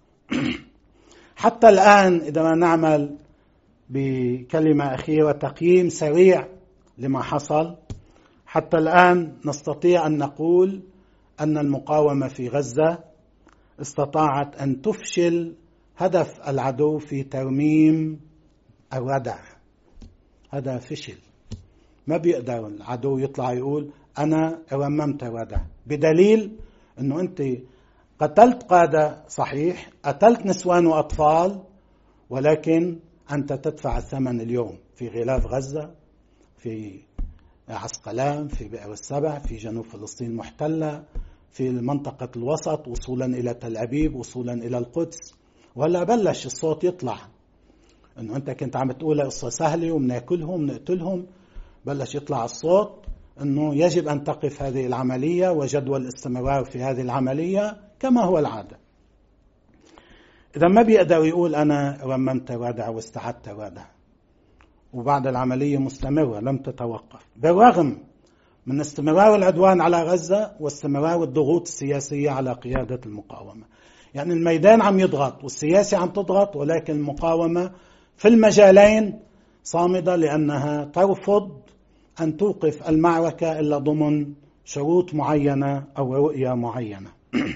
S1: حتى الآن إذا ما نعمل بكلمة أخيرة تقييم سريع لما حصل، حتى الآن نستطيع أن نقول أن المقاومة في غزة استطاعت أن تفشل هدف العدو في ترميم الردع. هذا فشل، ما بيقدر العدو يطلع يقول أنا رممت الردع، بدليل أنه أنت قتلت قادة صحيح، قتلت نسوان وأطفال، ولكن أنت تدفع الثمن اليوم في غلاف غزة، في عسقلان، في بئر السبع، في جنوب فلسطين المحتلة، في منطقة الوسط، وصولا إلى تل أبيب، وصولا إلى القدس. ولا بلش الصوت يطلع أنه أنت كنت عم تقول قصة سهلة ومناكلهم نقتلهم، بلش يطلع الصوت أنه يجب أن تقف هذه العملية وجدول الاستمرار في هذه العملية كما هو العادة. إذا ما بيقدر يقول أنا رممت الردع واستعدت الردع، وبعد العملية مستمرة لم تتوقف، بالرغم من استمرار العدوان على غزة واستمرار الضغوط السياسية على قيادة المقاومة. يعني الميدان عم يضغط والسياسة عم تضغط، ولكن المقاومة في المجالين صامدة، لأنها ترفض أن توقف المعركة إلا ضمن شروط معينة أو رؤية معينة.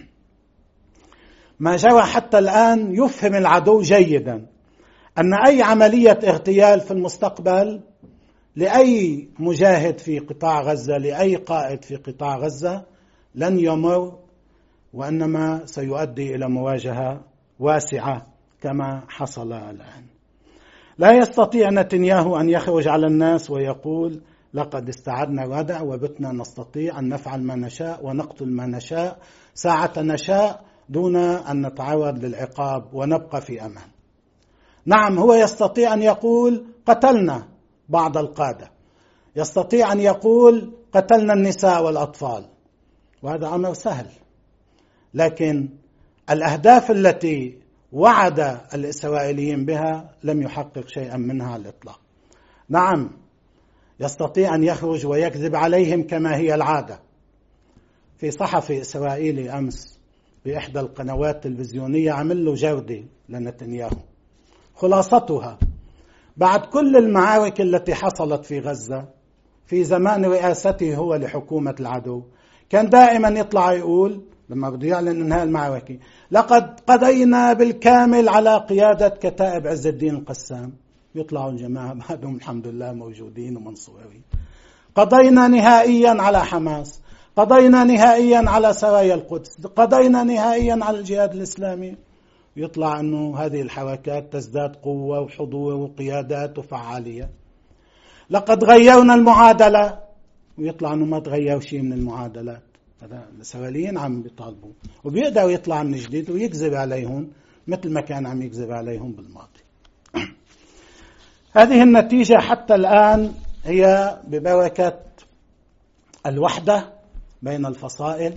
S1: ما جرى حتى الآن يفهم العدو جيدا أن أي عملية اغتيال في المستقبل لأي مجاهد في قطاع غزة، لأي قائد في قطاع غزة، لن يمر، وإنما سيؤدي إلى مواجهة واسعة كما حصل الآن. لا يستطيع نتنياهو أن يخرج على الناس ويقول لقد استعدنا الردع وبتنا نستطيع أن نفعل ما نشاء ونقتل ما نشاء ساعة نشاء دون أن نتعرض للعقاب ونبقى في أمان. نعم، هو يستطيع أن يقول قتلنا بعض القادة، يستطيع أن يقول قتلنا النساء والأطفال، وهذا أمر سهل، لكن الأهداف التي وعد الإسرائيليين بها لم يحقق شيئا منها على الإطلاق. نعم، يستطيع أن يخرج ويكذب عليهم كما هي العادة. في صحفي إسرائيلي أمس بإحدى القنوات التلفزيونية عمل له جردة لنتنياهو، خلاصتها: بعد كل المعارك التي حصلت في غزة في زمان رئاسته هو لحكومة العدو، كان دائما يطلع يقول لما بده يعلن انهاء المعركة: لقد قضينا بالكامل على قيادة كتائب عز الدين القسام. يطلعوا الجماعة بعدهم الحمد لله موجودين ومنصورين. قضينا نهائيا على حماس، قضينا نهائيا على سرايا القدس، قضينا نهائيا على الجهاد الإسلامي. يطلع أنه هذه الحركات تزداد قوة وحضور وقيادات وفعالية. لقد غيرنا المعادلة، ويطلع أنه ما تغير شيء من المعادلات. هذا الإسرائيليين عم بيطالبوا، وبيقدر يطلع من جديد ويكذب عليهم مثل ما كان عم يكذب عليهم بالماضي. هذه النتيجة حتى الآن هي ببركة الوحدة بين الفصائل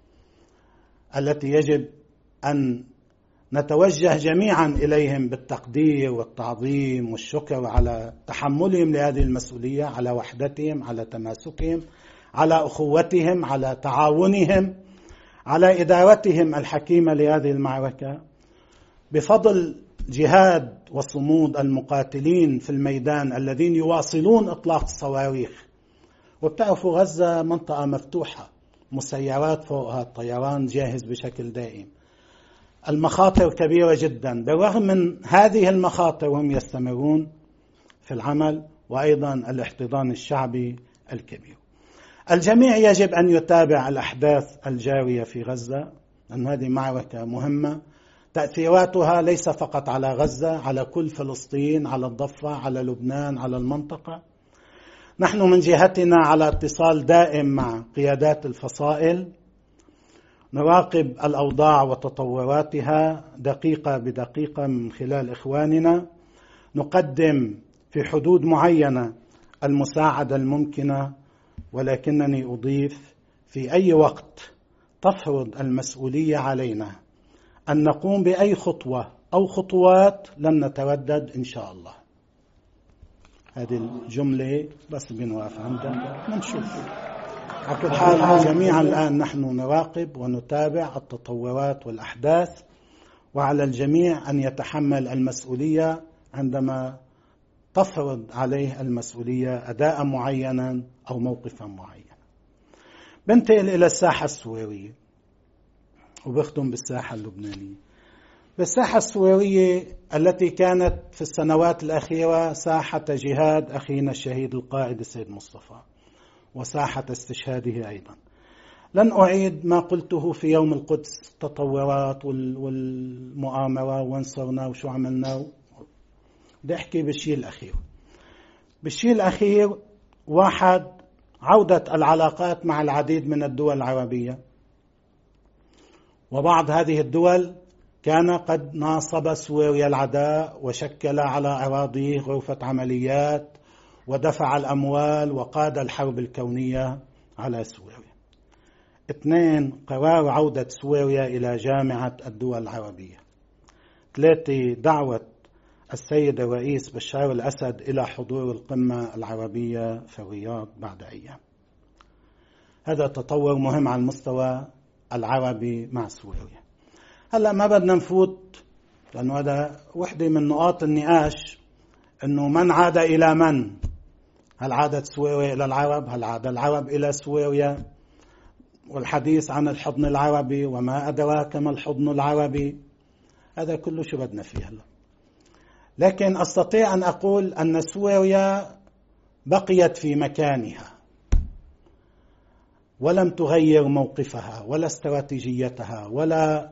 S1: التي يجب أن نتوجه جميعا إليهم بالتقدير والتعظيم والشكر على تحملهم لهذه المسؤولية، على وحدتهم، على تماسكهم، على أخوتهم، على تعاونهم، على إدارتهم الحكيمة لهذه المعركة. بفضل جهاد وصمود المقاتلين في الميدان الذين يواصلون إطلاق الصواريخ. وبتعرفوا غزة منطقة مفتوحة، مسيرات فوقها، الطيران جاهز بشكل دائم. المخاطر كبيرة جدا، بالرغم من هذه المخاطر هم يستمرون في العمل، وأيضا الاحتضان الشعبي الكبير. الجميع يجب أن يتابع الأحداث الجارية في غزة، لأن هذه معركة مهمة تأثيراتها ليس فقط على غزة، على كل فلسطين، على الضفة، على لبنان، على المنطقة. نحن من جهتنا على اتصال دائم مع قيادات الفصائل، نراقب الأوضاع وتطوراتها دقيقة بدقيقة من خلال إخواننا، نقدم في حدود معينة المساعدة الممكنة، ولكنني أضيف: في أي وقت تفرض المسؤولية علينا أن نقوم بأي خطوة أو خطوات لن نتردد إن شاء الله. هذه الجملة بس بنوقف عندها نشوف. على كل حال جميعا الآن نحن نراقب ونتابع التطورات والأحداث، وعلى الجميع أن يتحمل المسؤولية عندما تفرض عليه المسؤولية أداء معينا أو موقفا معينا. بنتقل إلى الساحة السورية وبختم بالساحة اللبنانية. بالساحة السورية التي كانت في السنوات الأخيرة ساحة جهاد أخينا الشهيد القائد السيد مصطفى، وساحة استشهاده أيضا. لن أعيد ما قلته في يوم القدس، تطورات والمؤامرة وانصرنا وشو عملنا. بدي أحكي بالشيء الأخير. بالشيء الأخير، واحد، عودة العلاقات مع العديد من الدول العربية، وبعض هذه الدول كان قد ناصب سوريا العداء وشكل على أراضيه غرفة عمليات ودفع الأموال وقاد الحرب الكونية على سوريا. 2، قرار عودة سوريا إلى جامعة الدول العربية. 3، دعوة السيد الرئيس بشار الأسد إلى حضور القمة العربية في الرياض بعد أيام. هذا تطور مهم على المستوى العربي مع سوريا. هلأ ما بدنا نفوت، لأنه هذا وحدة من نقاط النقاش، أنه من عاد إلى من؟ هل عادت سوريا إلى العرب؟ هل عاد العرب إلى سوريا؟ والحديث عن الحضن العربي وما أدراك ما الحضن العربي. هذا كله شو بدنا فيه هلأ. لكن أستطيع أن أقول أن سوريا بقيت في مكانها ولم تغير موقفها ولا استراتيجيتها ولا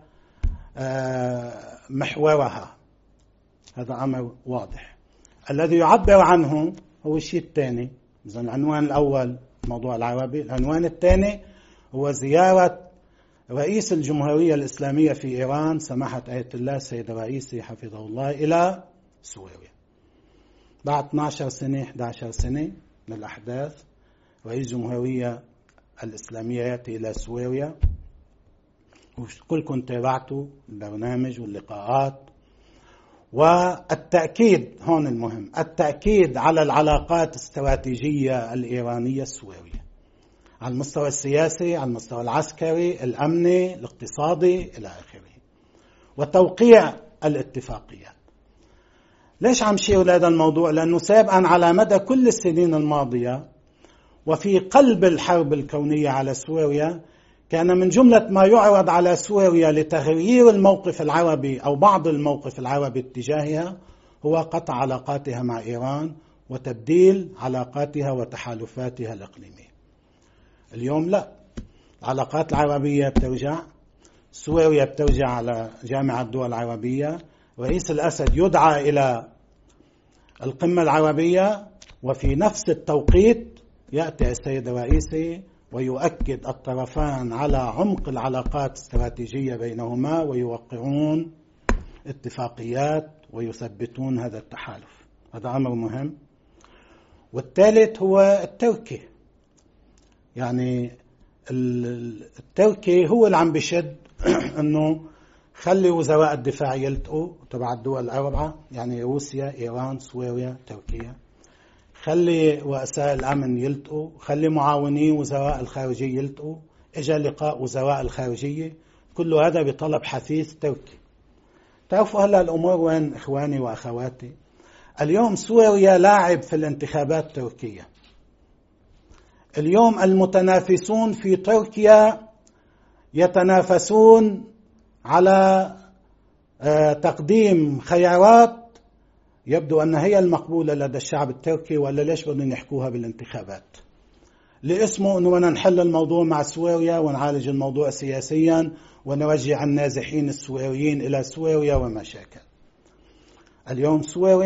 S1: محورها. هذا أمر واضح. الذي يعبر عنه هو الشيء الثاني. إذا العنوان الأول الموضوع العربي، العنوان الثاني هو زيارة رئيس الجمهورية الإسلامية في إيران سماحة آية الله السيد الرئيسي حفظه الله إلى سوريا. بعد 12 سنة 11 سنة من الأحداث، رئيس الجمهورية الإسلامية يأتي إلى سوريا، وكلكم تابعتوا البرنامج واللقاءات. والتأكيد هون المهم، التأكيد على العلاقات الاستراتيجية الإيرانية السورية على المستوى السياسي، على المستوى العسكري، الأمني، الاقتصادي إلى آخره، وتوقيع الاتفاقيات. ليش عم شير لهذا الموضوع؟ لأنه سابقا على مدى كل السنين الماضية وفي قلب الحرب الكونية على سوريا كان من جملة ما يعرض على سوريا لتغيير الموقف العربي أو بعض الموقف العربي اتجاهها هو قطع علاقاتها مع إيران وتبديل علاقاتها وتحالفاتها الإقليمية. اليوم لا، العلاقات العربية بترجع، سوريا بترجع على جامعة الدول العربية، رئيس الأسد يدعى إلى القمة العربية، وفي نفس التوقيت يأتي السيد الرئيسي ويؤكد الطرفان على عمق العلاقات الاستراتيجية بينهما ويوقعون اتفاقيات ويثبتون هذا التحالف. هذا أمر مهم. والثالث هو التركي، يعني التركي هو اللي عم بشد أنه خلي وزراء الدفاع يلتقوا تبع الدول الأربعة، يعني روسيا، إيران، سوريا، تركيا. خلي رؤساء الأمن يلتقوا، خلي معاوني وزراء الخارجية يلتقوا. إجا لقاء وزراء الخارجية، كل هذا بطلب حثيث تركي. تعرفوا هلا الأمور وين إخواني وأخواتي؟ اليوم سوريا لاعب في الانتخابات التركية. اليوم المتنافسون في تركيا يتنافسون على تقديم خيارات يبدو أن هي المقبولة لدى الشعب التركي، ولا ليش بدهم يحكوها بالانتخابات؟ لاسمه أنه بدنا نحل الموضوع مع سوريا ونعالج الموضوع سياسيا ونرجع النازحين السوريين إلى سوريا ومشاكل. اليوم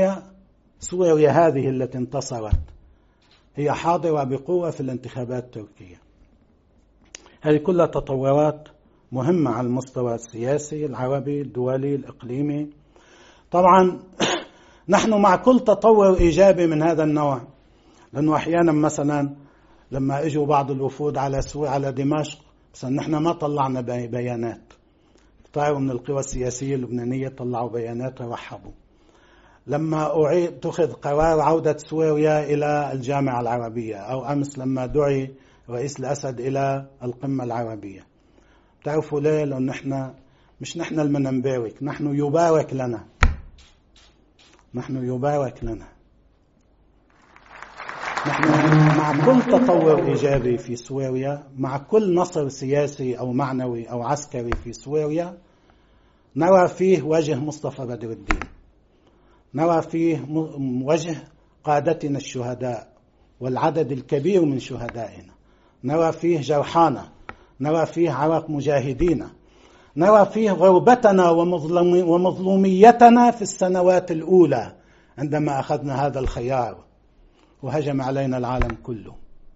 S1: سوريا هذه التي انتصرت هي حاضرة بقوة في الانتخابات التركية. هذه كلها تطورات مهمة على المستوى السياسي العربي الدولي الإقليمي. طبعا نحن مع كل تطور إيجابي من هذا النوع، لأنه أحيانا مثلا لما اجوا بعض الوفود على دمشق، بس نحن ما طلعنا بيانات. طلعوا من القوى السياسية اللبنانية طلعوا بيانات ورحبوا. لما اتخذ قرار عودة سوريا إلى الجامعة العربية، أو أمس لما دعي رئيس الأسد إلى القمة العربية، تعرفوا ليه؟ لأن مش نحن المنبارك، نحن يبارك لنا، نحن مع كل تطور إيجابي في سوريا، مع كل نصر سياسي أو معنوي أو عسكري في سوريا، نرى فيه وجه مصطفى بدر الدين، نرى فيه وجه قادتنا الشهداء والعدد الكبير من شهدائنا، نرى فيه جرحانا، نرى فيه عرق مجاهدينا، نرى فيه غربتنا ومظلوميتنا في السنوات الأولى عندما أخذنا هذا الخيار وهجم علينا العالم كله.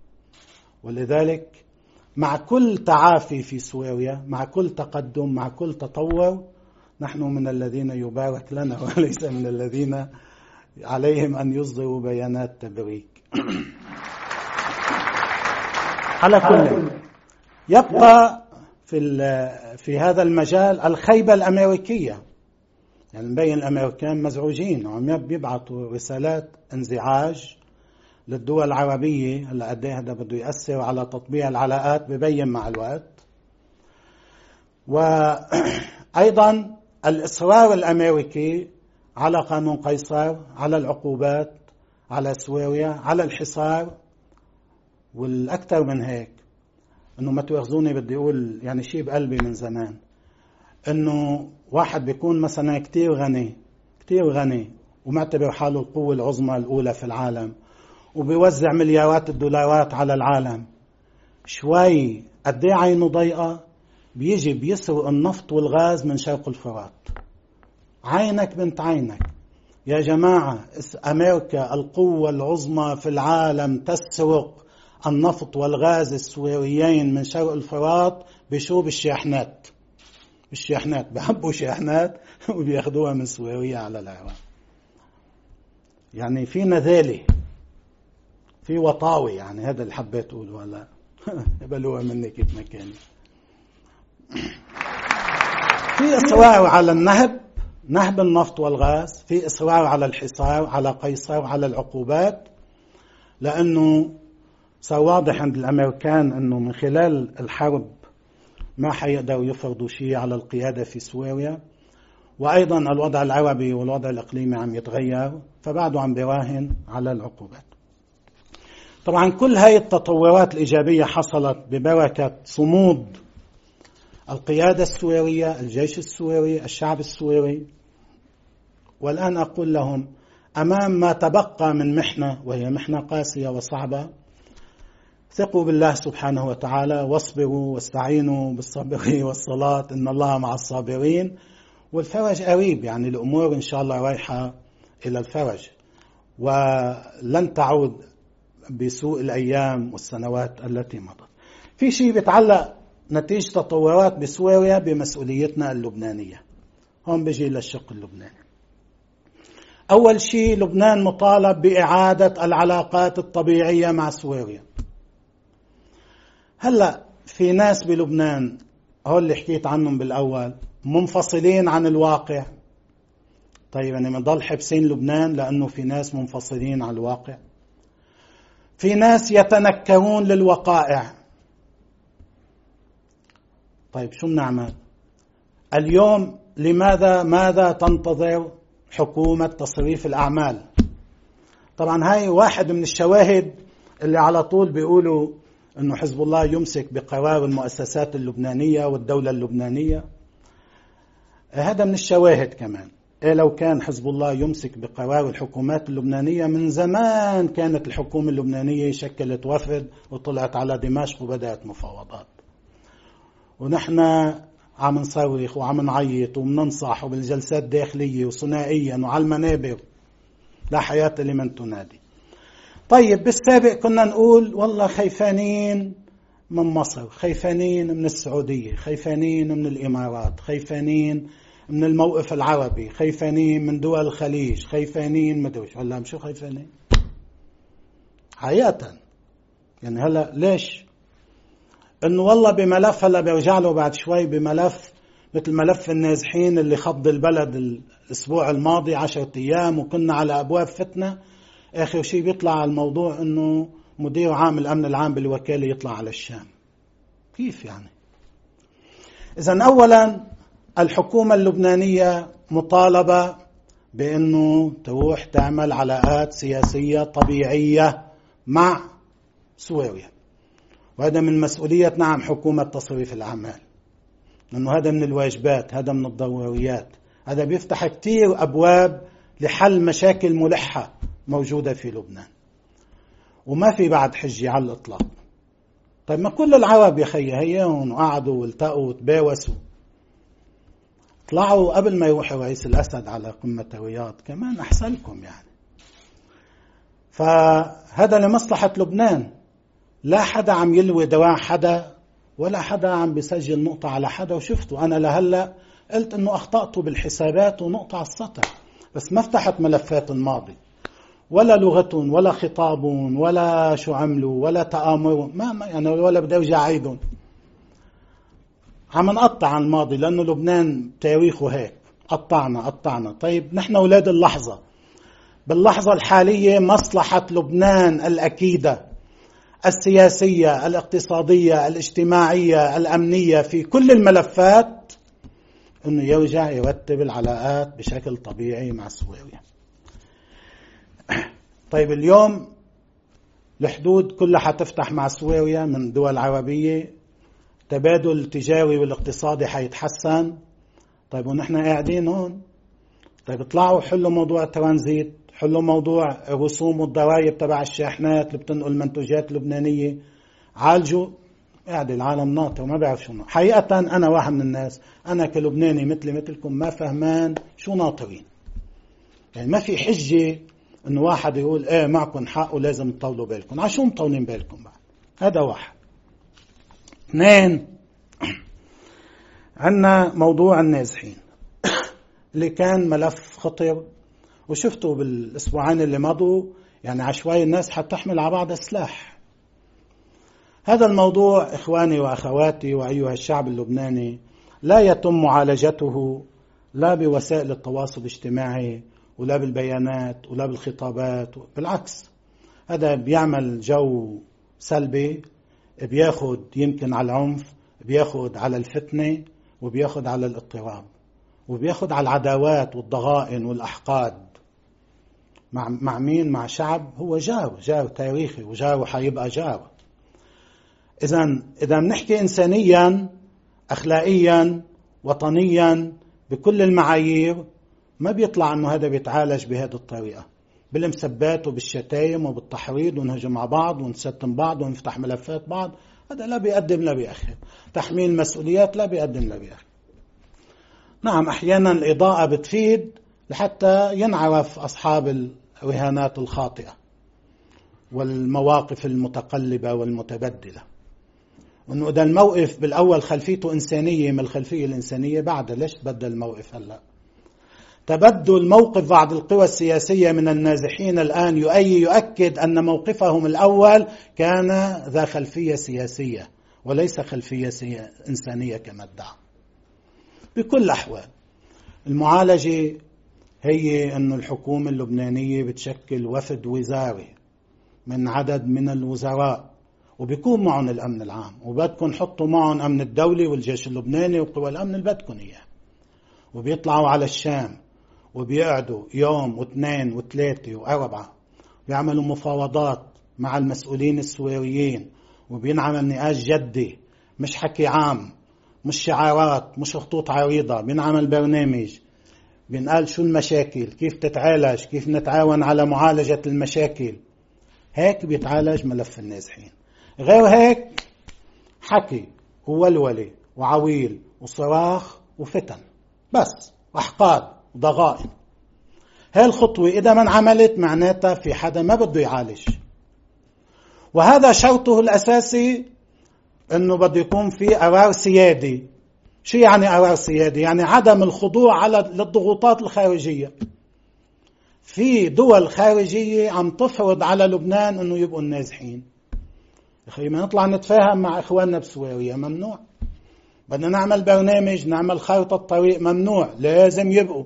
S1: ولذلك مع كل تعافي في سوريا، مع كل تقدم، مع كل تطور، نحن من الذين يبارك لنا وليس من الذين عليهم أن يصدروا بيانات تبريك. على كل يبقى في هذا المجال الخيبة الأمريكية، يعني مبين الأمريكان مزعوجين وعم بيبعثوا رسالات انزعاج للدول العربية. هلا قد ايه هذا بده يأثر على تطبيع العلاقات ببين مع الوقت. وأيضا الإصرار الأمريكي على قانون قيصر، على العقوبات على سوريا، على الحصار، والأكثر من هيك أنه ما تواخذوني بدي أقول يعني شيء بقلبي من زمان، أنه واحد بيكون مثلا كتير غني ومعتبر حاله القوة العظمى الأولى في العالم وبيوزع مليارات الدولارات على العالم، شوي قد ايه عينه ضيقة بيجي بيسرق النفط والغاز من شرق الفرات. عينك بنت عينك يا جماعة، أمريكا القوة العظمى في العالم تسرق النفط والغاز السوريين من شرق الفرات بشو؟ بالشاحنات بحبوا شاحنات وبياخدوها من سوريا على العراق. يعني في نذالة، في وطاوي، يعني هذا اللي حبيت أقوله. ولا يبلوها مني كيف ما كان. في إصرار على نهب النفط والغاز، في إصرار على الحصار، على قيصر، على العقوبات، لأنه صار واضح عند الأمريكان أنه من خلال الحرب ما حيقدروا يفرضوا شيء على القيادة في سوريا. وأيضا الوضع العربي والوضع الإقليمي عم يتغير، فبعده عم براهن على العقوبات. طبعا كل هاي التطورات الإيجابية حصلت ببركة صمود القيادة السورية، الجيش السوري، الشعب السوري. والآن أقول لهم أمام ما تبقى من محنة، وهي محنة قاسية وصعبة، ثقوا بالله سبحانه وتعالى، واصبروا واستعينوا بالصبر والصلاة، إن الله مع الصابرين، والفرج قريب. يعني الأمور إن شاء الله رايحة إلى الفرج، ولن تعود بسوء الأيام والسنوات التي مضت. في شيء بيتعلق نتيجة تطورات بسوريا بمسؤوليتنا اللبنانية. هون بيجي للشق اللبناني. أول شيء، لبنان مطالب بإعادة العلاقات الطبيعية مع سوريا. هلأ في ناس بلبنان، هول اللي حكيت عنهم بالأول، منفصلين عن الواقع. طيب يعني منضل حبسين لبنان لأنه في ناس منفصلين عن الواقع؟ في ناس يتنكرون للوقائع. طيب شو بنعمل اليوم؟ ماذا تنتظر حكومة تصريف الأعمال؟ طبعا هاي واحد من الشواهد اللي على طول بيقولوا أنه حزب الله يمسك بقرار المؤسسات اللبنانية والدولة اللبنانية. هذا من الشواهد كمان. لو كان حزب الله يمسك بقرار الحكومات اللبنانية، من زمان كانت الحكومة اللبنانية شكلت وفد وطلعت على دمشق وبدأت مفاوضات. ونحن عم نصرخ وعم نعيط ومننصح وبالجلسات داخلية وثنائيا وعلى المنابر، لا حياة لمن تنادي. طيب بالسابق كنا نقول والله خيفانين من مصر، خيفانين من السعودية، خيفانين من الإمارات، خيفانين من الموقف العربي، خيفانين من دول الخليج، خيفانين مدوش. هلا مشو خيفانين حقيقة؟ يعني هلا ليش؟ انه والله بملف، هلا بيرجع له بعد شوي، بملف مثل ملف النازحين اللي خض البلد الاسبوع الماضي 10 ايام، وكنا على ابواب فتنة. اخر شيء بيطلع على الموضوع انه مدير عام الامن العام بالوكالة يطلع على الشام. كيف يعني؟ اذا اولا الحكومة اللبنانية مطالبة بانه تروح تعمل علاقات سياسية طبيعية مع سوريا، وهذا من مسؤولية نعم حكومة تصريف الأعمال، لأنه هذا من الواجبات، هذا من الضروريات، هذا بيفتح كتير أبواب لحل مشاكل ملحة موجودة في لبنان، وما في بعد حجة على الإطلاق. طيب ما كل العرب يا خي هيون وقعدوا والتقوا وتباوسوا، طلعوا قبل ما يروح رئيس الأسد على قمة الرياض، كمان أحسنكم يعني. فهذا لمصلحة لبنان، لا حدا عم يلوي دواع حدا، ولا حدا عم بيسجل نقطة على حدا. وشفتوا أنا لهلأ قلت أنه أخطأت بالحسابات ونقطة على السطر، بس ما فتحت ملفات الماضي، ولا لغتهم ولا خطابهم ولا شو عملوا ولا تآمرهم، ما يعني ولا بدي أرجع عيدهم. عم نقطع عن الماضي لأنه لبنان تاريخه هيك، قطعنا. طيب نحن أولاد اللحظة، باللحظة الحالية مصلحة لبنان الأكيدة السياسية الاقتصادية الاجتماعية الأمنية في كل الملفات أنه يرجع يرتب العلاقات بشكل طبيعي مع سوريا. طيب اليوم الحدود كلها حتفتح مع سوريا من دول عربية، تبادل التجاري والاقتصادي حيتحسن. طيب ونحن قاعدين هون؟ طيب اطلعوا حلوا موضوع الترانزيت، حلوا موضوع الرسوم والضرائب تبع الشاحنات اللي بتنقل منتوجات لبنانية، عالجوا. قاعد العالم ناطر ما بعرف شو حقيقة. أنا واحد من الناس، أنا كلبناني مثلكم ما فهمان شو ناطرين. يعني ما في حجة إنه واحد يقول إيه معكم حق ولازم تطولوا بالكم. عشو مطولين بالكم بعد؟ هذا واحد. اثنين، عنا موضوع النازحين اللي كان ملف خطير، وشفتوا بالأسبوعين اللي مضوا يعني عشوائي الناس حتحمل على بعض السلاح. هذا الموضوع إخواني وأخواتي وأيها الشعب اللبناني لا يتم معالجته لا بوسائل التواصل الاجتماعي ولا بالبيانات ولا بالخطابات، بالعكس هذا بيعمل جو سلبي، بياخد يمكن على العنف، بياخد على الفتنة، وبياخد على الاضطراب. وبياخد على العداوات والضغائن والأحقاد مع مين؟ مع شعب هو جار تاريخي، وجاره حيبقى جار. إذا بنحكي إنسانيا أخلاقيا وطنيا بكل المعايير، ما بيطلع أنه هذا بيتعالج بهذه الطريقة، بالمسبات وبالشتايم وبالتحريض ونهجم مع بعض ونستم بعض ونفتح ملفات بعض. هذا لا بيقدم لا بيأخر. تحميل مسؤوليات لا بيقدم لا بيأخر. نعم، أحيانا الإضاءة بتفيد لحتى ينعرف أصحاب الرهانات الخاطئة والمواقف المتقلبة والمتبدلة، وأنه إذا الموقف بالأول خلفيته إنسانية من الخلفية الإنسانية، بعد ليش تبدل الموقف هلأ؟ تبدل موقف بعض القوى السياسية من النازحين الآن يؤكد أن موقفهم الأول كان ذا خلفية سياسية وليس خلفية إنسانية كما ادعى. بكل الأحوال المعالجة هي أن الحكومة اللبنانية بتشكل وفد وزاري من عدد من الوزراء، وبيكون معهم الأمن العام، وبدكم حطوا معهم أمن الدولة والجيش اللبناني وقوى الأمن اللي بدكم إياه، وبيطلعوا على الشام وبيقعدوا يوم واثنين وثلاثة وأربعة، بيعملوا مفاوضات مع المسؤولين السوريين، وبينعمل نقاش جدي، مش حكي عام، مش شعارات، مش خطوط عريضة. بينعمل برنامج، بينقال شو المشاكل، كيف تتعالج، كيف نتعاون على معالجة المشاكل. هيك بيتعالج ملف النازحين. غير هيك حكي وولولة وعويل وصراخ وفتن بس، وأحقاد وضغائن. هاي الخطوة إذا ما انعملت معناتها في حدا ما بده يعالج، وهذا شرطه الأساسي، أنه بده يكون في قرار سيادي. شو يعني قرار سيادي؟ يعني عدم الخضوع للضغوطات الخارجية. في دول خارجية عم تفرض على لبنان أنه يبقوا النازحين. أخي ما نطلع نتفاهم مع إخواننا بسوريا؟ ممنوع. بدنا نعمل برنامج، نعمل خارطة طريق، ممنوع، لازم يبقوا،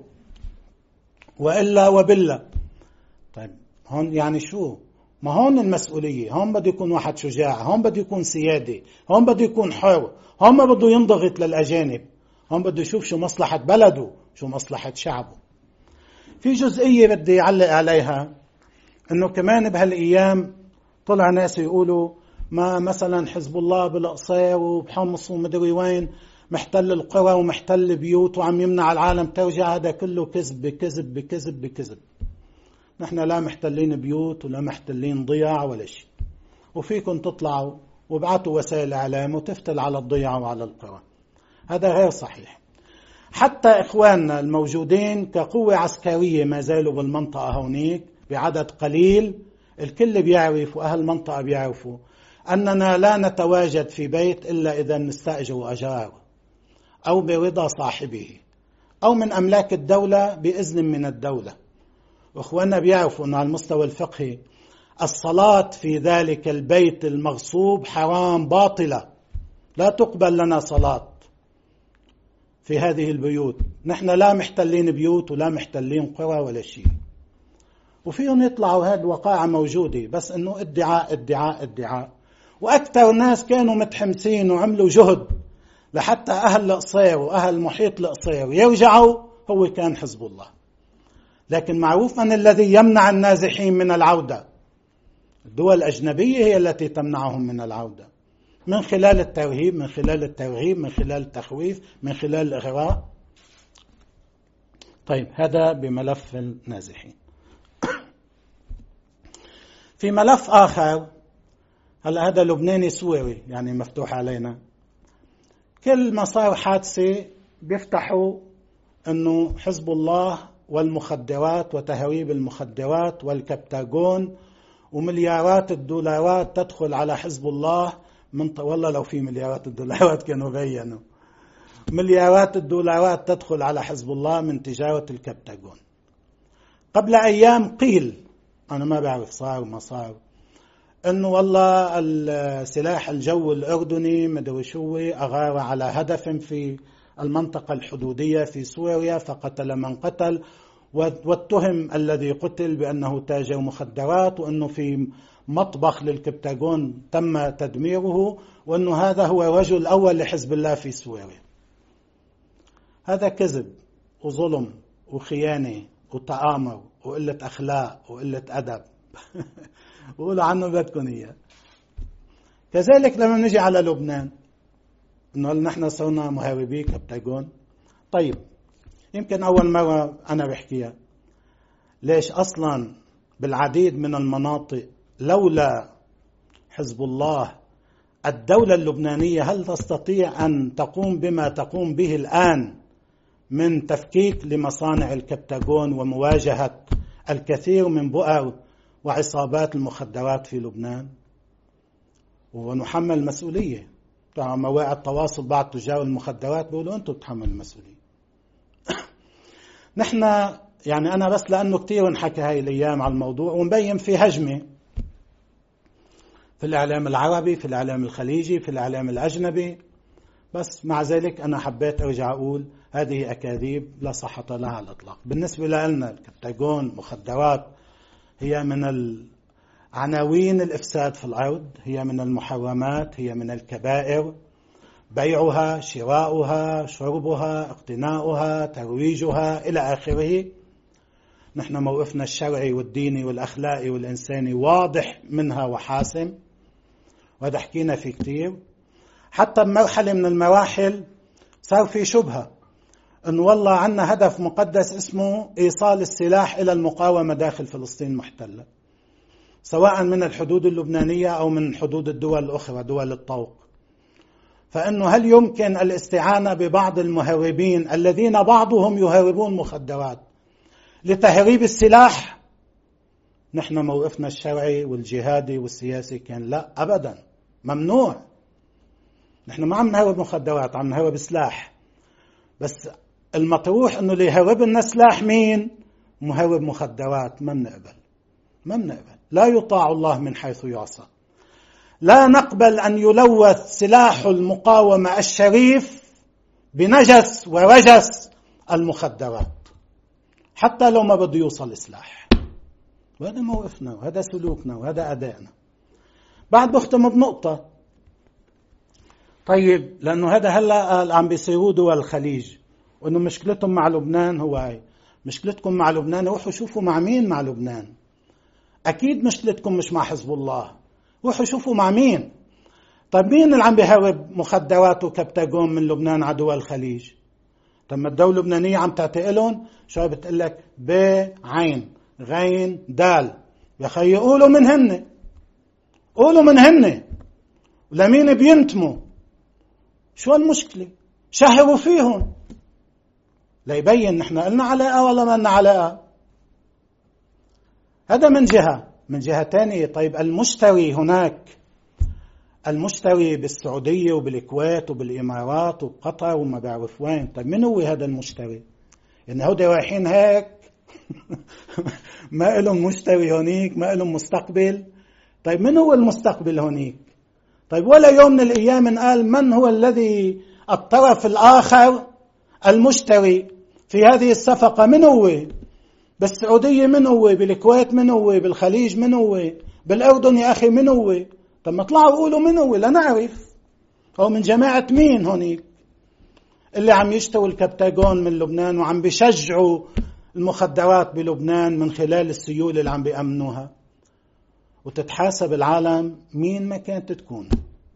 S1: وإلا وبالله. طيب هون يعني شو؟ ما هون المسؤولية، هون بده يكون واحد شجاع، هون بده يكون سيادي، هون بده يكون حر، هون ما بده ينضغط للأجانب، هون بده يشوف شو مصلحة بلده، شو مصلحة شعبه. في جزئية بدي أعلق عليها، إنه كمان بهالأيام طلع ناس يقولوا ما مثلا حزب الله بالقصير وبحمص ومدري وين محتل القرى ومحتل البيوت وعم يمنع العالم ترجع. هذا كله كذب بكذب بكذب بكذب. نحن لا محتلين بيوت ولا محتلين ضياع ولا شيء، وفيكم تطلعوا وابعتوا وسائل إعلام وتفتل على الضياع وعلى القرى. هذا غير صحيح. حتى إخواننا الموجودين كقوة عسكرية ما زالوا بالمنطقة هونيك بعدد قليل، الكل بيعرف وأهل المنطقة بيعرفوا أننا لا نتواجد في بيت إلا إذا نستأجر أجار أو برضا صاحبه أو من أملاك الدولة بإذن من الدولة. وإخواننا بيعرفوا أن على المستوى الفقهي الصلاة في ذلك البيت المغصوب حرام باطلة، لا تقبل لنا صلاة في هذه البيوت. نحن لا محتلين بيوت ولا محتلين قرى ولا شيء. وفيهم يطلعوا هذه الوقائع موجودة، بس إنه ادعاء ادعاء ادعاء. وأكثر ناس كانوا متحمسين وعملوا جهد لحتى أهل القصير وأهل محيط القصير يرجعوا هو كان حزب الله. لكن معروف أن الذي يمنع النازحين من العودة الدول الأجنبية هي التي تمنعهم من العودة، من خلال الترهيب، من خلال الترغيب، من خلال التخويف، من خلال الإغراء. طيب هذا بملف النازحين. في ملف آخر، هلا هذا لبناني سوري يعني مفتوح علينا. كل ما صار حادثة بيفتحوا أنه حزب الله والمخدرات وتهريب المخدرات والكبتاغون ومليارات الدولارات تدخل على حزب الله والله لو في مليارات الدولارات كانوا بينوا. مليارات الدولارات تدخل على حزب الله من تجارة الكبتاغون. قبل أيام قيل، أنا ما بعرف صار وما صار، أنه والله السلاح الجو الأردني مدري شو أغار على هدف في المنطقة الحدودية في سوريا فقتل من قتل، واتهم الذي قتل بأنه تاجر مخدرات، وأنه في مطبخ للكبتاغون تم تدميره، وأنه هذا هو الرجل الأول لحزب الله في سوريا. هذا كذب، وظلم وخيانة وتآمر وقلة أخلاق وقلة أدب وقولوا عنه بدكم إياه. كذلك لما نجي على لبنان، إنه نحن صرنا مهاربي كبتاغون. طيب يمكن أول مرة أنا بحكيها، ليش أصلا بالعديد من المناطق لولا حزب الله الدولة اللبنانية هل تستطيع أن تقوم بما تقوم به الآن من تفكيك لمصانع الكبتاغون ومواجهة الكثير من بؤر وعصابات المخدرات في لبنان؟ ونحمل مسؤولية. مواقع التواصل بعض تجار المخدرات بيقولوا أنتم تتحملوا المسؤولية. نحن يعني أنا بس لأنه كتير انحكى هاي الأيام على الموضوع ومبين في هجمة في الإعلام العربي، في الإعلام الخليجي، في الإعلام الأجنبي، بس مع ذلك أنا حبيت أرجع أقول هذه أكاذيب لا صحة لها على الإطلاق. بالنسبة لنا الكبتاغون مخدرات هي من عناوين الإفساد في الأرض، هي من المحرمات، هي من الكبائر، بيعها، شراؤها، شربها، اقتناؤها، ترويجها إلى آخره. نحن موقفنا الشرعي والديني والأخلاقي والإنساني واضح منها وحاسم، وهذا حكينا فيه كتير. حتى بمرحلة من المراحل صار في شبهة أنه والله عنا هدف مقدس اسمه إيصال السلاح إلى المقاومة داخل فلسطين المحتلة، سواء من الحدود اللبنانية أو من حدود الدول الأخرى دول الطوق. فإنه هل يمكن الاستعانة ببعض المهربين الذين بعضهم يهربون مخدرات لتهريب السلاح؟ نحن موقفنا الشرعي والجهادي والسياسي كان لا أبدا، ممنوع. نحن ما عم نهرب مخدرات، عم نهرب سلاح. بس المطروح أنه اللي يهرب لنا سلاح مين؟ مهرب مخدرات. ما بنقبل. لا يطاع الله من حيث يعصى. لا نقبل أن يلوث سلاح المقاومة الشريف بنجس ورجس المخدرات حتى لو ما بده يوصل سلاح. وهذا موقفنا وهذا سلوكنا وهذا أدائنا. بعد بختم بنقطة. طيب لأنه هذا هلأ عم بيصيروا دول الخليج وأنه مشكلتهم مع لبنان هو هاي. مشكلتكم مع لبنان، روحوا شوفوا مع مين مع لبنان. أكيد مشكلتكم مش مع حزب الله، روحوا شوفوا مع مين. طيب مين اللي عم بيهرب مخدرات وكبتاغون من لبنان على دول الخليج؟ طب ما الدولة اللبنانية عم تعتقلهم، شو بتقلك؟ ب عين غين دال. يا خي قولوا من هن لمين بينتموا. شو المشكلة؟ شهروا فيهم ليبين نحن قلنا علاقة ولا ما لنا علاقة. هذا من جهة تانية. طيب المشتري هناك، المشتري بالسعودية وبالكويت وبالإمارات وبقطر وما بعرف وين، طيب من هو هذا المشتري؟ يعني هودي رايحين هيك ما لهم مشتري هونيك، ما لهم مستقبل. طيب من هو المستقبل هونيك؟ طيب ولا يوم من الأيام قال من هو الذي الطرف الآخر المشتري في هذه الصفقة؟ من هو؟ بالسعودية من هو؟ بالكويت من هو؟ بالخليج من هو؟ بالأردن يا أخي من هو؟ طب ما طلعوا قولوا من هو لنعرف هو من جماعة مين هونيك اللي عم يشتروا الكبتاغون من لبنان وعم بيشجعوا المخدرات بلبنان من خلال السيولة اللي عم بيأمنوها. وتتحاسب العالم مين ما كانت تكون.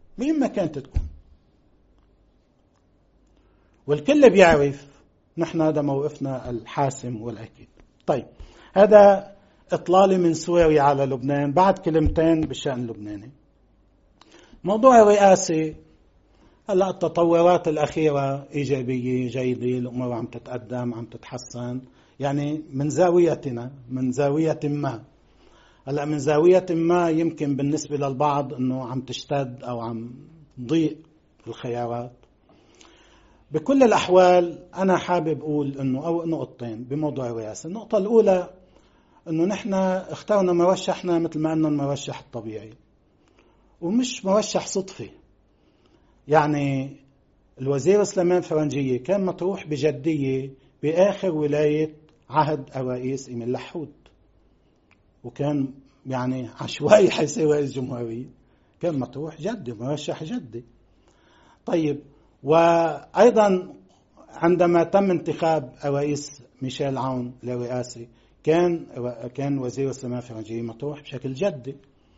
S1: والكل بيعرف نحن هذا موقفنا الحاسم والأكيد. طيب هذا إطلالي من سوريا على لبنان. بعد كلمتين بالشأن اللبناني. موضوع الرئاسة، هلا التطورات الأخيرة إيجابية جيدة، الأمور عم تتقدم عم تتحسن، يعني من زاويتنا، من زاوية ما. هلا من زاوية ما يمكن بالنسبة للبعض أنه عم تشتد أو عم ضيق الخيارات. بكل الأحوال أنا حابب أقول أنه أو نقطتين بموضوع الرئاسة. النقطة الأولى أنه نحن اخترنا مرشحنا مثل ما قلنا المرشح الطبيعي ومش مرشح صدفي. يعني الوزير سليمان فرنجية كان مطروح بجدية بآخر ولاية عهد الرئيس إيميل لحود، وكان يعني عشوائي حيصير رئيس جمهورية، كان مطروح جدي، مرشح جدي. طيب وأيضا عندما تم انتخاب رئيس ميشيل عون للرئاسة كان وزير السلامة الخارجية مطروح بشكل جدي،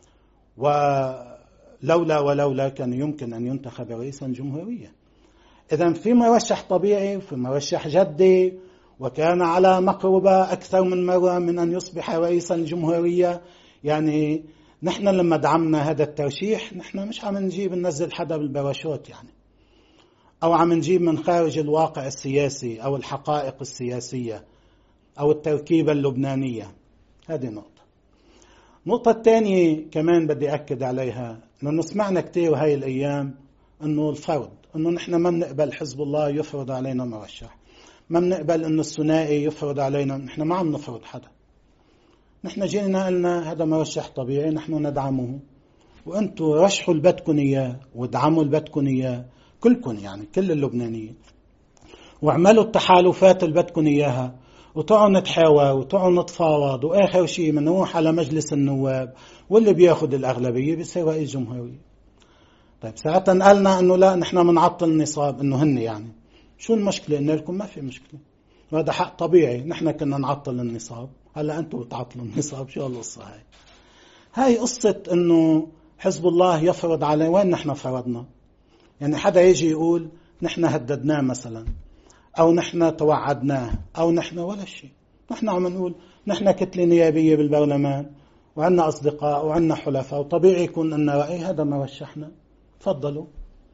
S1: ولولا كان يمكن أن ينتخب رئيسا جمهوريا. إذن في مرشح طبيعي وفي مرشح جدي، وكان على مقربة أكثر من مرة من أن يصبح رئيسا الجمهورية. يعني نحن لما دعمنا هذا الترشيح نحن مش عم نجيب ننزل حدا بالباراشوت يعني، أو عم نجيب من خارج الواقع السياسي أو الحقائق السياسية أو التركيبة اللبنانية. هذه نقطة الثانية كمان بدي أكد عليها، لأنه سمعنا كتير هاي الأيام أنه الفرض، أنه نحن ما بنقبل حزب الله يفرض علينا مرشح، ما بنقبل أنه الثنائي يفرض علينا. نحن ما عم نفرض حدا، نحن جينا قلنا هذا مرشح طبيعي نحن ندعمه، وأنتوا رشحوا اللي بدكم إياه وادعموا اللي بدكم إياه كلكم، يعني كل اللبنانيين، واعملوا التحالفات اللي بدكم إياها، وتقعوا نتحاور وتقعوا نتفاوض، وآخر شيء منروح على مجلس النواب واللي بياخد الأغلبية بيصير رئيس جمهورية. طيب ساعتها قالنا أنه لا نحن منعطل النصاب، أنه هن يعني شو المشكلة؟ إن لكم ما في مشكلة، وهذا حق طبيعي، نحن كنا نعطل النصاب، هلا أنتوا بتعطلوا النصاب. شو القصة هاي قصة أنه حزب الله يفرض عليه. وين نحن فرضنا؟ يعني حدا يجي يقول نحن هددناه مثلا، أو نحن توعدناه، أو نحن ولا شيء. نحن عم نقول نحن كتلة نيابية بالبرلمان وعنا أصدقاء وعنا حلفاء، وطبيعي يكون أن رأي هذا ما رشحنا، تفضلوا.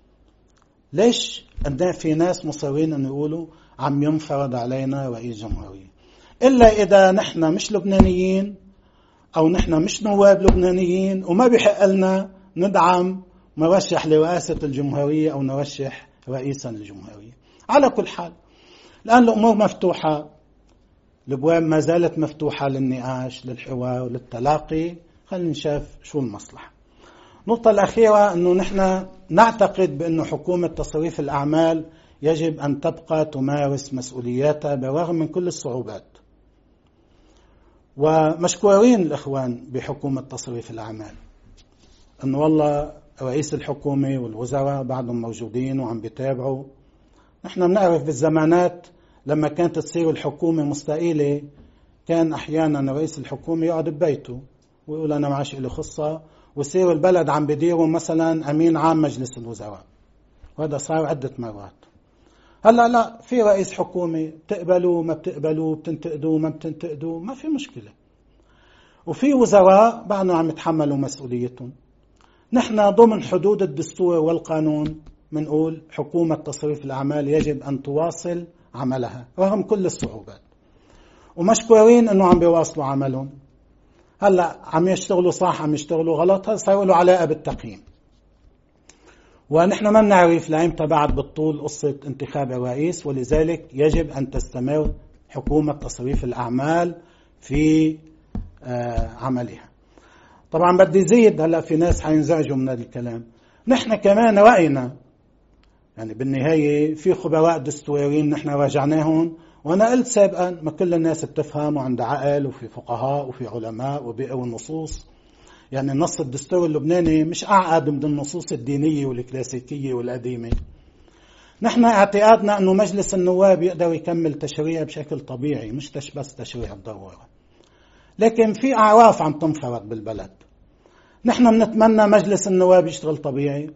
S1: ليش قد في ناس مصرين أن يقولوا عم ينفرض علينا رئيس جمهورية؟ إلا إذا نحن مش لبنانيين أو نحن مش نواب لبنانيين وما بيحق لنا ندعم مرشح لرئاسة الجمهورية أو نرشح رئيسا للجمهورية. على كل حال الآن الأمور مفتوحة، الأبواب ما زالت مفتوحة للنقاش، للحوار وللتلاقي. خلينا نشوف شو المصلحة. النقطة الأخيرة أنه نحن نعتقد بأنه حكومة تصريف الأعمال يجب أن تبقى تمارس مسؤولياتها بالرغم من كل الصعوبات، ومشكورين الإخوان بحكومة تصريف الأعمال، أنه والله رئيس الحكومة والوزراء بعضهم موجودين وعم بيتابعوا. نحن بنعرف بالزمانات لما كانت تصير الحكومة مستقيلة كان أحيانا رئيس الحكومة يقعد ببيته ويقول أنا معاش إلي خصة، ويصير البلد عم بديره مثلا أمين عام مجلس الوزراء، وهذا صار عدة مرات. هلا لا، في رئيس حكومة بتقبلوا ما بتقبلوا، بتنتقدوا ما بتنتقدوا، ما في مشكلة، وفي وزراء بعدهم عم يتحملوا مسؤوليتهم. نحن ضمن حدود الدستور والقانون منقول حكومة تصريف الأعمال يجب أن تواصل عملها رغم كل الصعوبات، ومشكورين أنه عم بيواصلوا عملهم. هلا عم يشتغلوا صح عم يشتغلوا غلط، هذا صار له علاقة بالتقييم، ونحن ما بنعرف لأيمتى بعد بالطول قصة انتخاب الرئيس، ولذلك يجب أن تستمر حكومة تصريف الأعمال في عملها. طبعا بدي زيد، هلا في ناس حينزعجوا من هذا الكلام، نحن كمان رأينا يعني بالنهاية في خبراء دستوريين نحن راجعناهم، وأنا قلت سابقا ما كل الناس بتفهم وعند عقل، وفي فقهاء وفي علماء وبيقروا النصوص. يعني النص الدستوري اللبناني مش أعقد من النصوص الدينية والكلاسيكية والقديمة. نحن اعتقادنا أنه مجلس النواب يقدر يكمل تشريع بشكل طبيعي، مش بس تشريع الضرورة، لكن في أعراف عم تنفرض بالبلد. نحن بنتمنى مجلس النواب يشتغل طبيعي،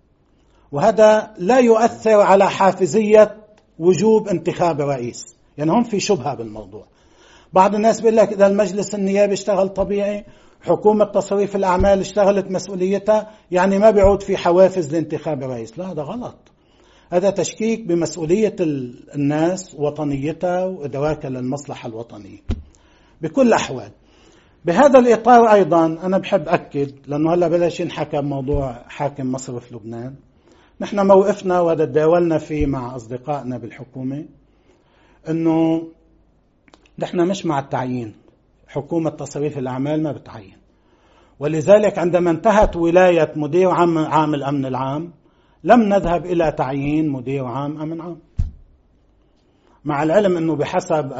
S1: وهذا لا يؤثر على حافزية وجوب انتخاب رئيس. يعني هم في شبهة بالموضوع. بعض الناس بيقول لك إذا المجلس النيابي اشتغل طبيعي، حكومة تصريف الأعمال اشتغلت مسؤوليتها، يعني ما بيعود في حوافز لانتخاب رئيس. لا، هذا غلط، هذا تشكيك بمسؤولية الناس ووطنيتها وإدراكها للمصلحة الوطنية بكل الأحوال. بهذا الإطار أيضا أنا بحب أكد، لأنه هلأ بلاش ينحكى بموضوع حاكم مصرف لبنان، نحن موقفنا وهذا تداولنا فيه مع أصدقائنا بالحكومة، أنه نحن مش مع التعيين. حكومة تصريف الأعمال ما بتعين، ولذلك عندما انتهت ولاية مدير عام الأمن العام لم نذهب إلى تعيين مدير عام أمن عام، مع العلم أنه بحسب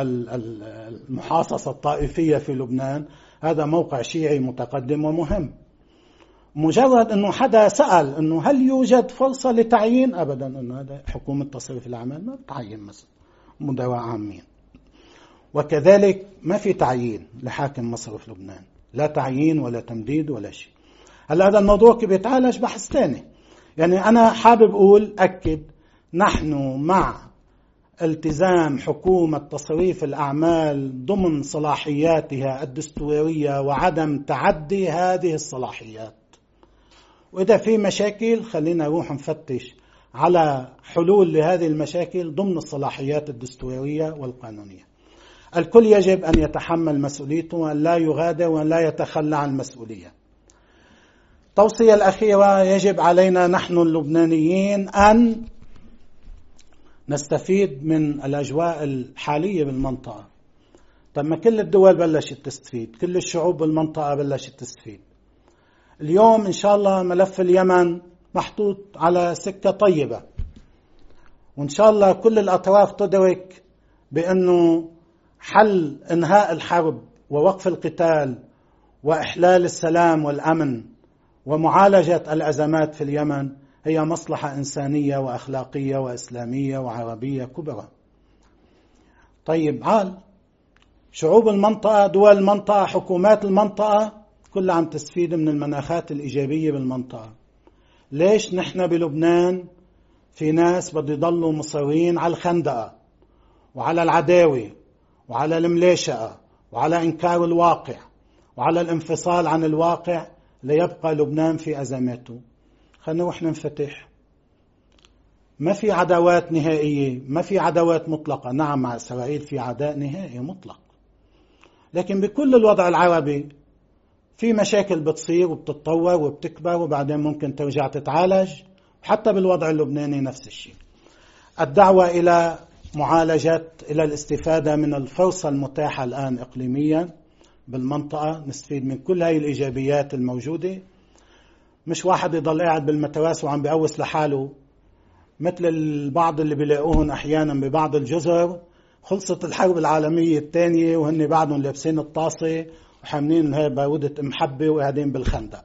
S1: المحاصصة الطائفية في لبنان هذا موقع شيعي متقدم ومهم، مجرد أنه حدا سأل أنه هل يوجد فرصة لتعيين، أبدا، أنه هذا حكومة تصريف الأعمال ما بتعين مثلا مدراء عامين. وكذلك ما في تعيين لحاكم مصرف لبنان، لا تعيين ولا تمديد ولا شيء. هلا هذا الموضوع كيف يتعالج بحث ثاني. يعني أنا حابب أقول أكد نحن مع التزام حكومة تصريف الأعمال ضمن صلاحياتها الدستورية وعدم تعدي هذه الصلاحيات. وإذا في مشاكل خلينا نروح نفتش على حلول لهذه المشاكل ضمن الصلاحيات الدستورية والقانونية. الكل يجب أن يتحمل مسؤوليته وأن لا يغادر وأن لا يتخلى عن المسؤولية. التوصية الأخيرة، يجب علينا نحن اللبنانيين أن نستفيد من الأجواء الحالية بالمنطقة. طب ما كل الدول بلشت تستفيد، كل الشعوب بالمنطقة بلشت تستفيد. اليوم إن شاء الله ملف اليمن محطوط على سكة طيبة، وإن شاء الله كل الأطراف تدرك بأنه حل إنهاء الحرب ووقف القتال وإحلال السلام والأمن ومعالجة الأزمات في اليمن هي مصلحة إنسانية وأخلاقية وإسلامية وعربية كبرى. طيب، عال شعوب المنطقة، دول المنطقة، حكومات المنطقة كلها عم تستفيد من المناخات الإيجابية بالمنطقة. ليش نحن بلبنان في ناس بده يضلوا مصرين على الخندقة وعلى العداوة وعلى الملاشقة وعلى إنكار الواقع وعلى الانفصال عن الواقع ليبقى لبنان في أزماته؟ خلينا نروح ننفتح. ما في عداوات نهائية، ما في عداوات مطلقة. نعم، مع إسرائيل في عداء نهائي مطلق، لكن بكل الوضع العربي في مشاكل بتصير وبتتطور وبتكبر وبعدين ممكن ترجع تتعالج، وحتى بالوضع اللبناني نفس الشيء. الدعوة إلى إلى الاستفادة من الفرصة المتاحة الآن إقليميا بالمنطقة، نستفيد من كل هاي الإيجابيات الموجودة. مش واحد يضل قاعد بالمتواس وعم بيقوس لحاله مثل البعض اللي بيلاقوهن أحيانا ببعض الجزر. خلصت الحرب العالمية الثانية وهن بعدهم لابسين الطاسة وحاملين هاي بارودة محبة وقاعدين بالخندق.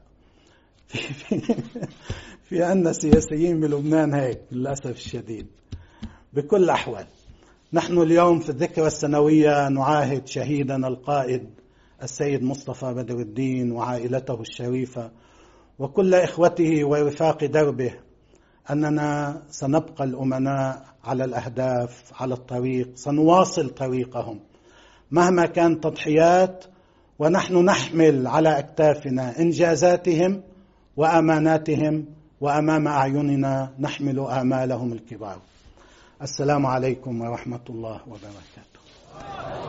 S1: في عنا سياسيين بلبنان هيك للأسف الشديد. بكل الأحوال، نحن اليوم في الذكرى السنوية نعاهد شهيدنا القائد السيد مصطفى بدر الدين وعائلته الشريفة وكل إخوته ورفاق دربه أننا سنبقى الأمناء على الأهداف، على الطريق، سنواصل طريقهم مهما كانت تضحيات، ونحن نحمل على أكتافنا إنجازاتهم وأماناتهم، وأمام أعيننا نحمل آمالهم الكبار. السلام عليكم ورحمة الله وبركاته.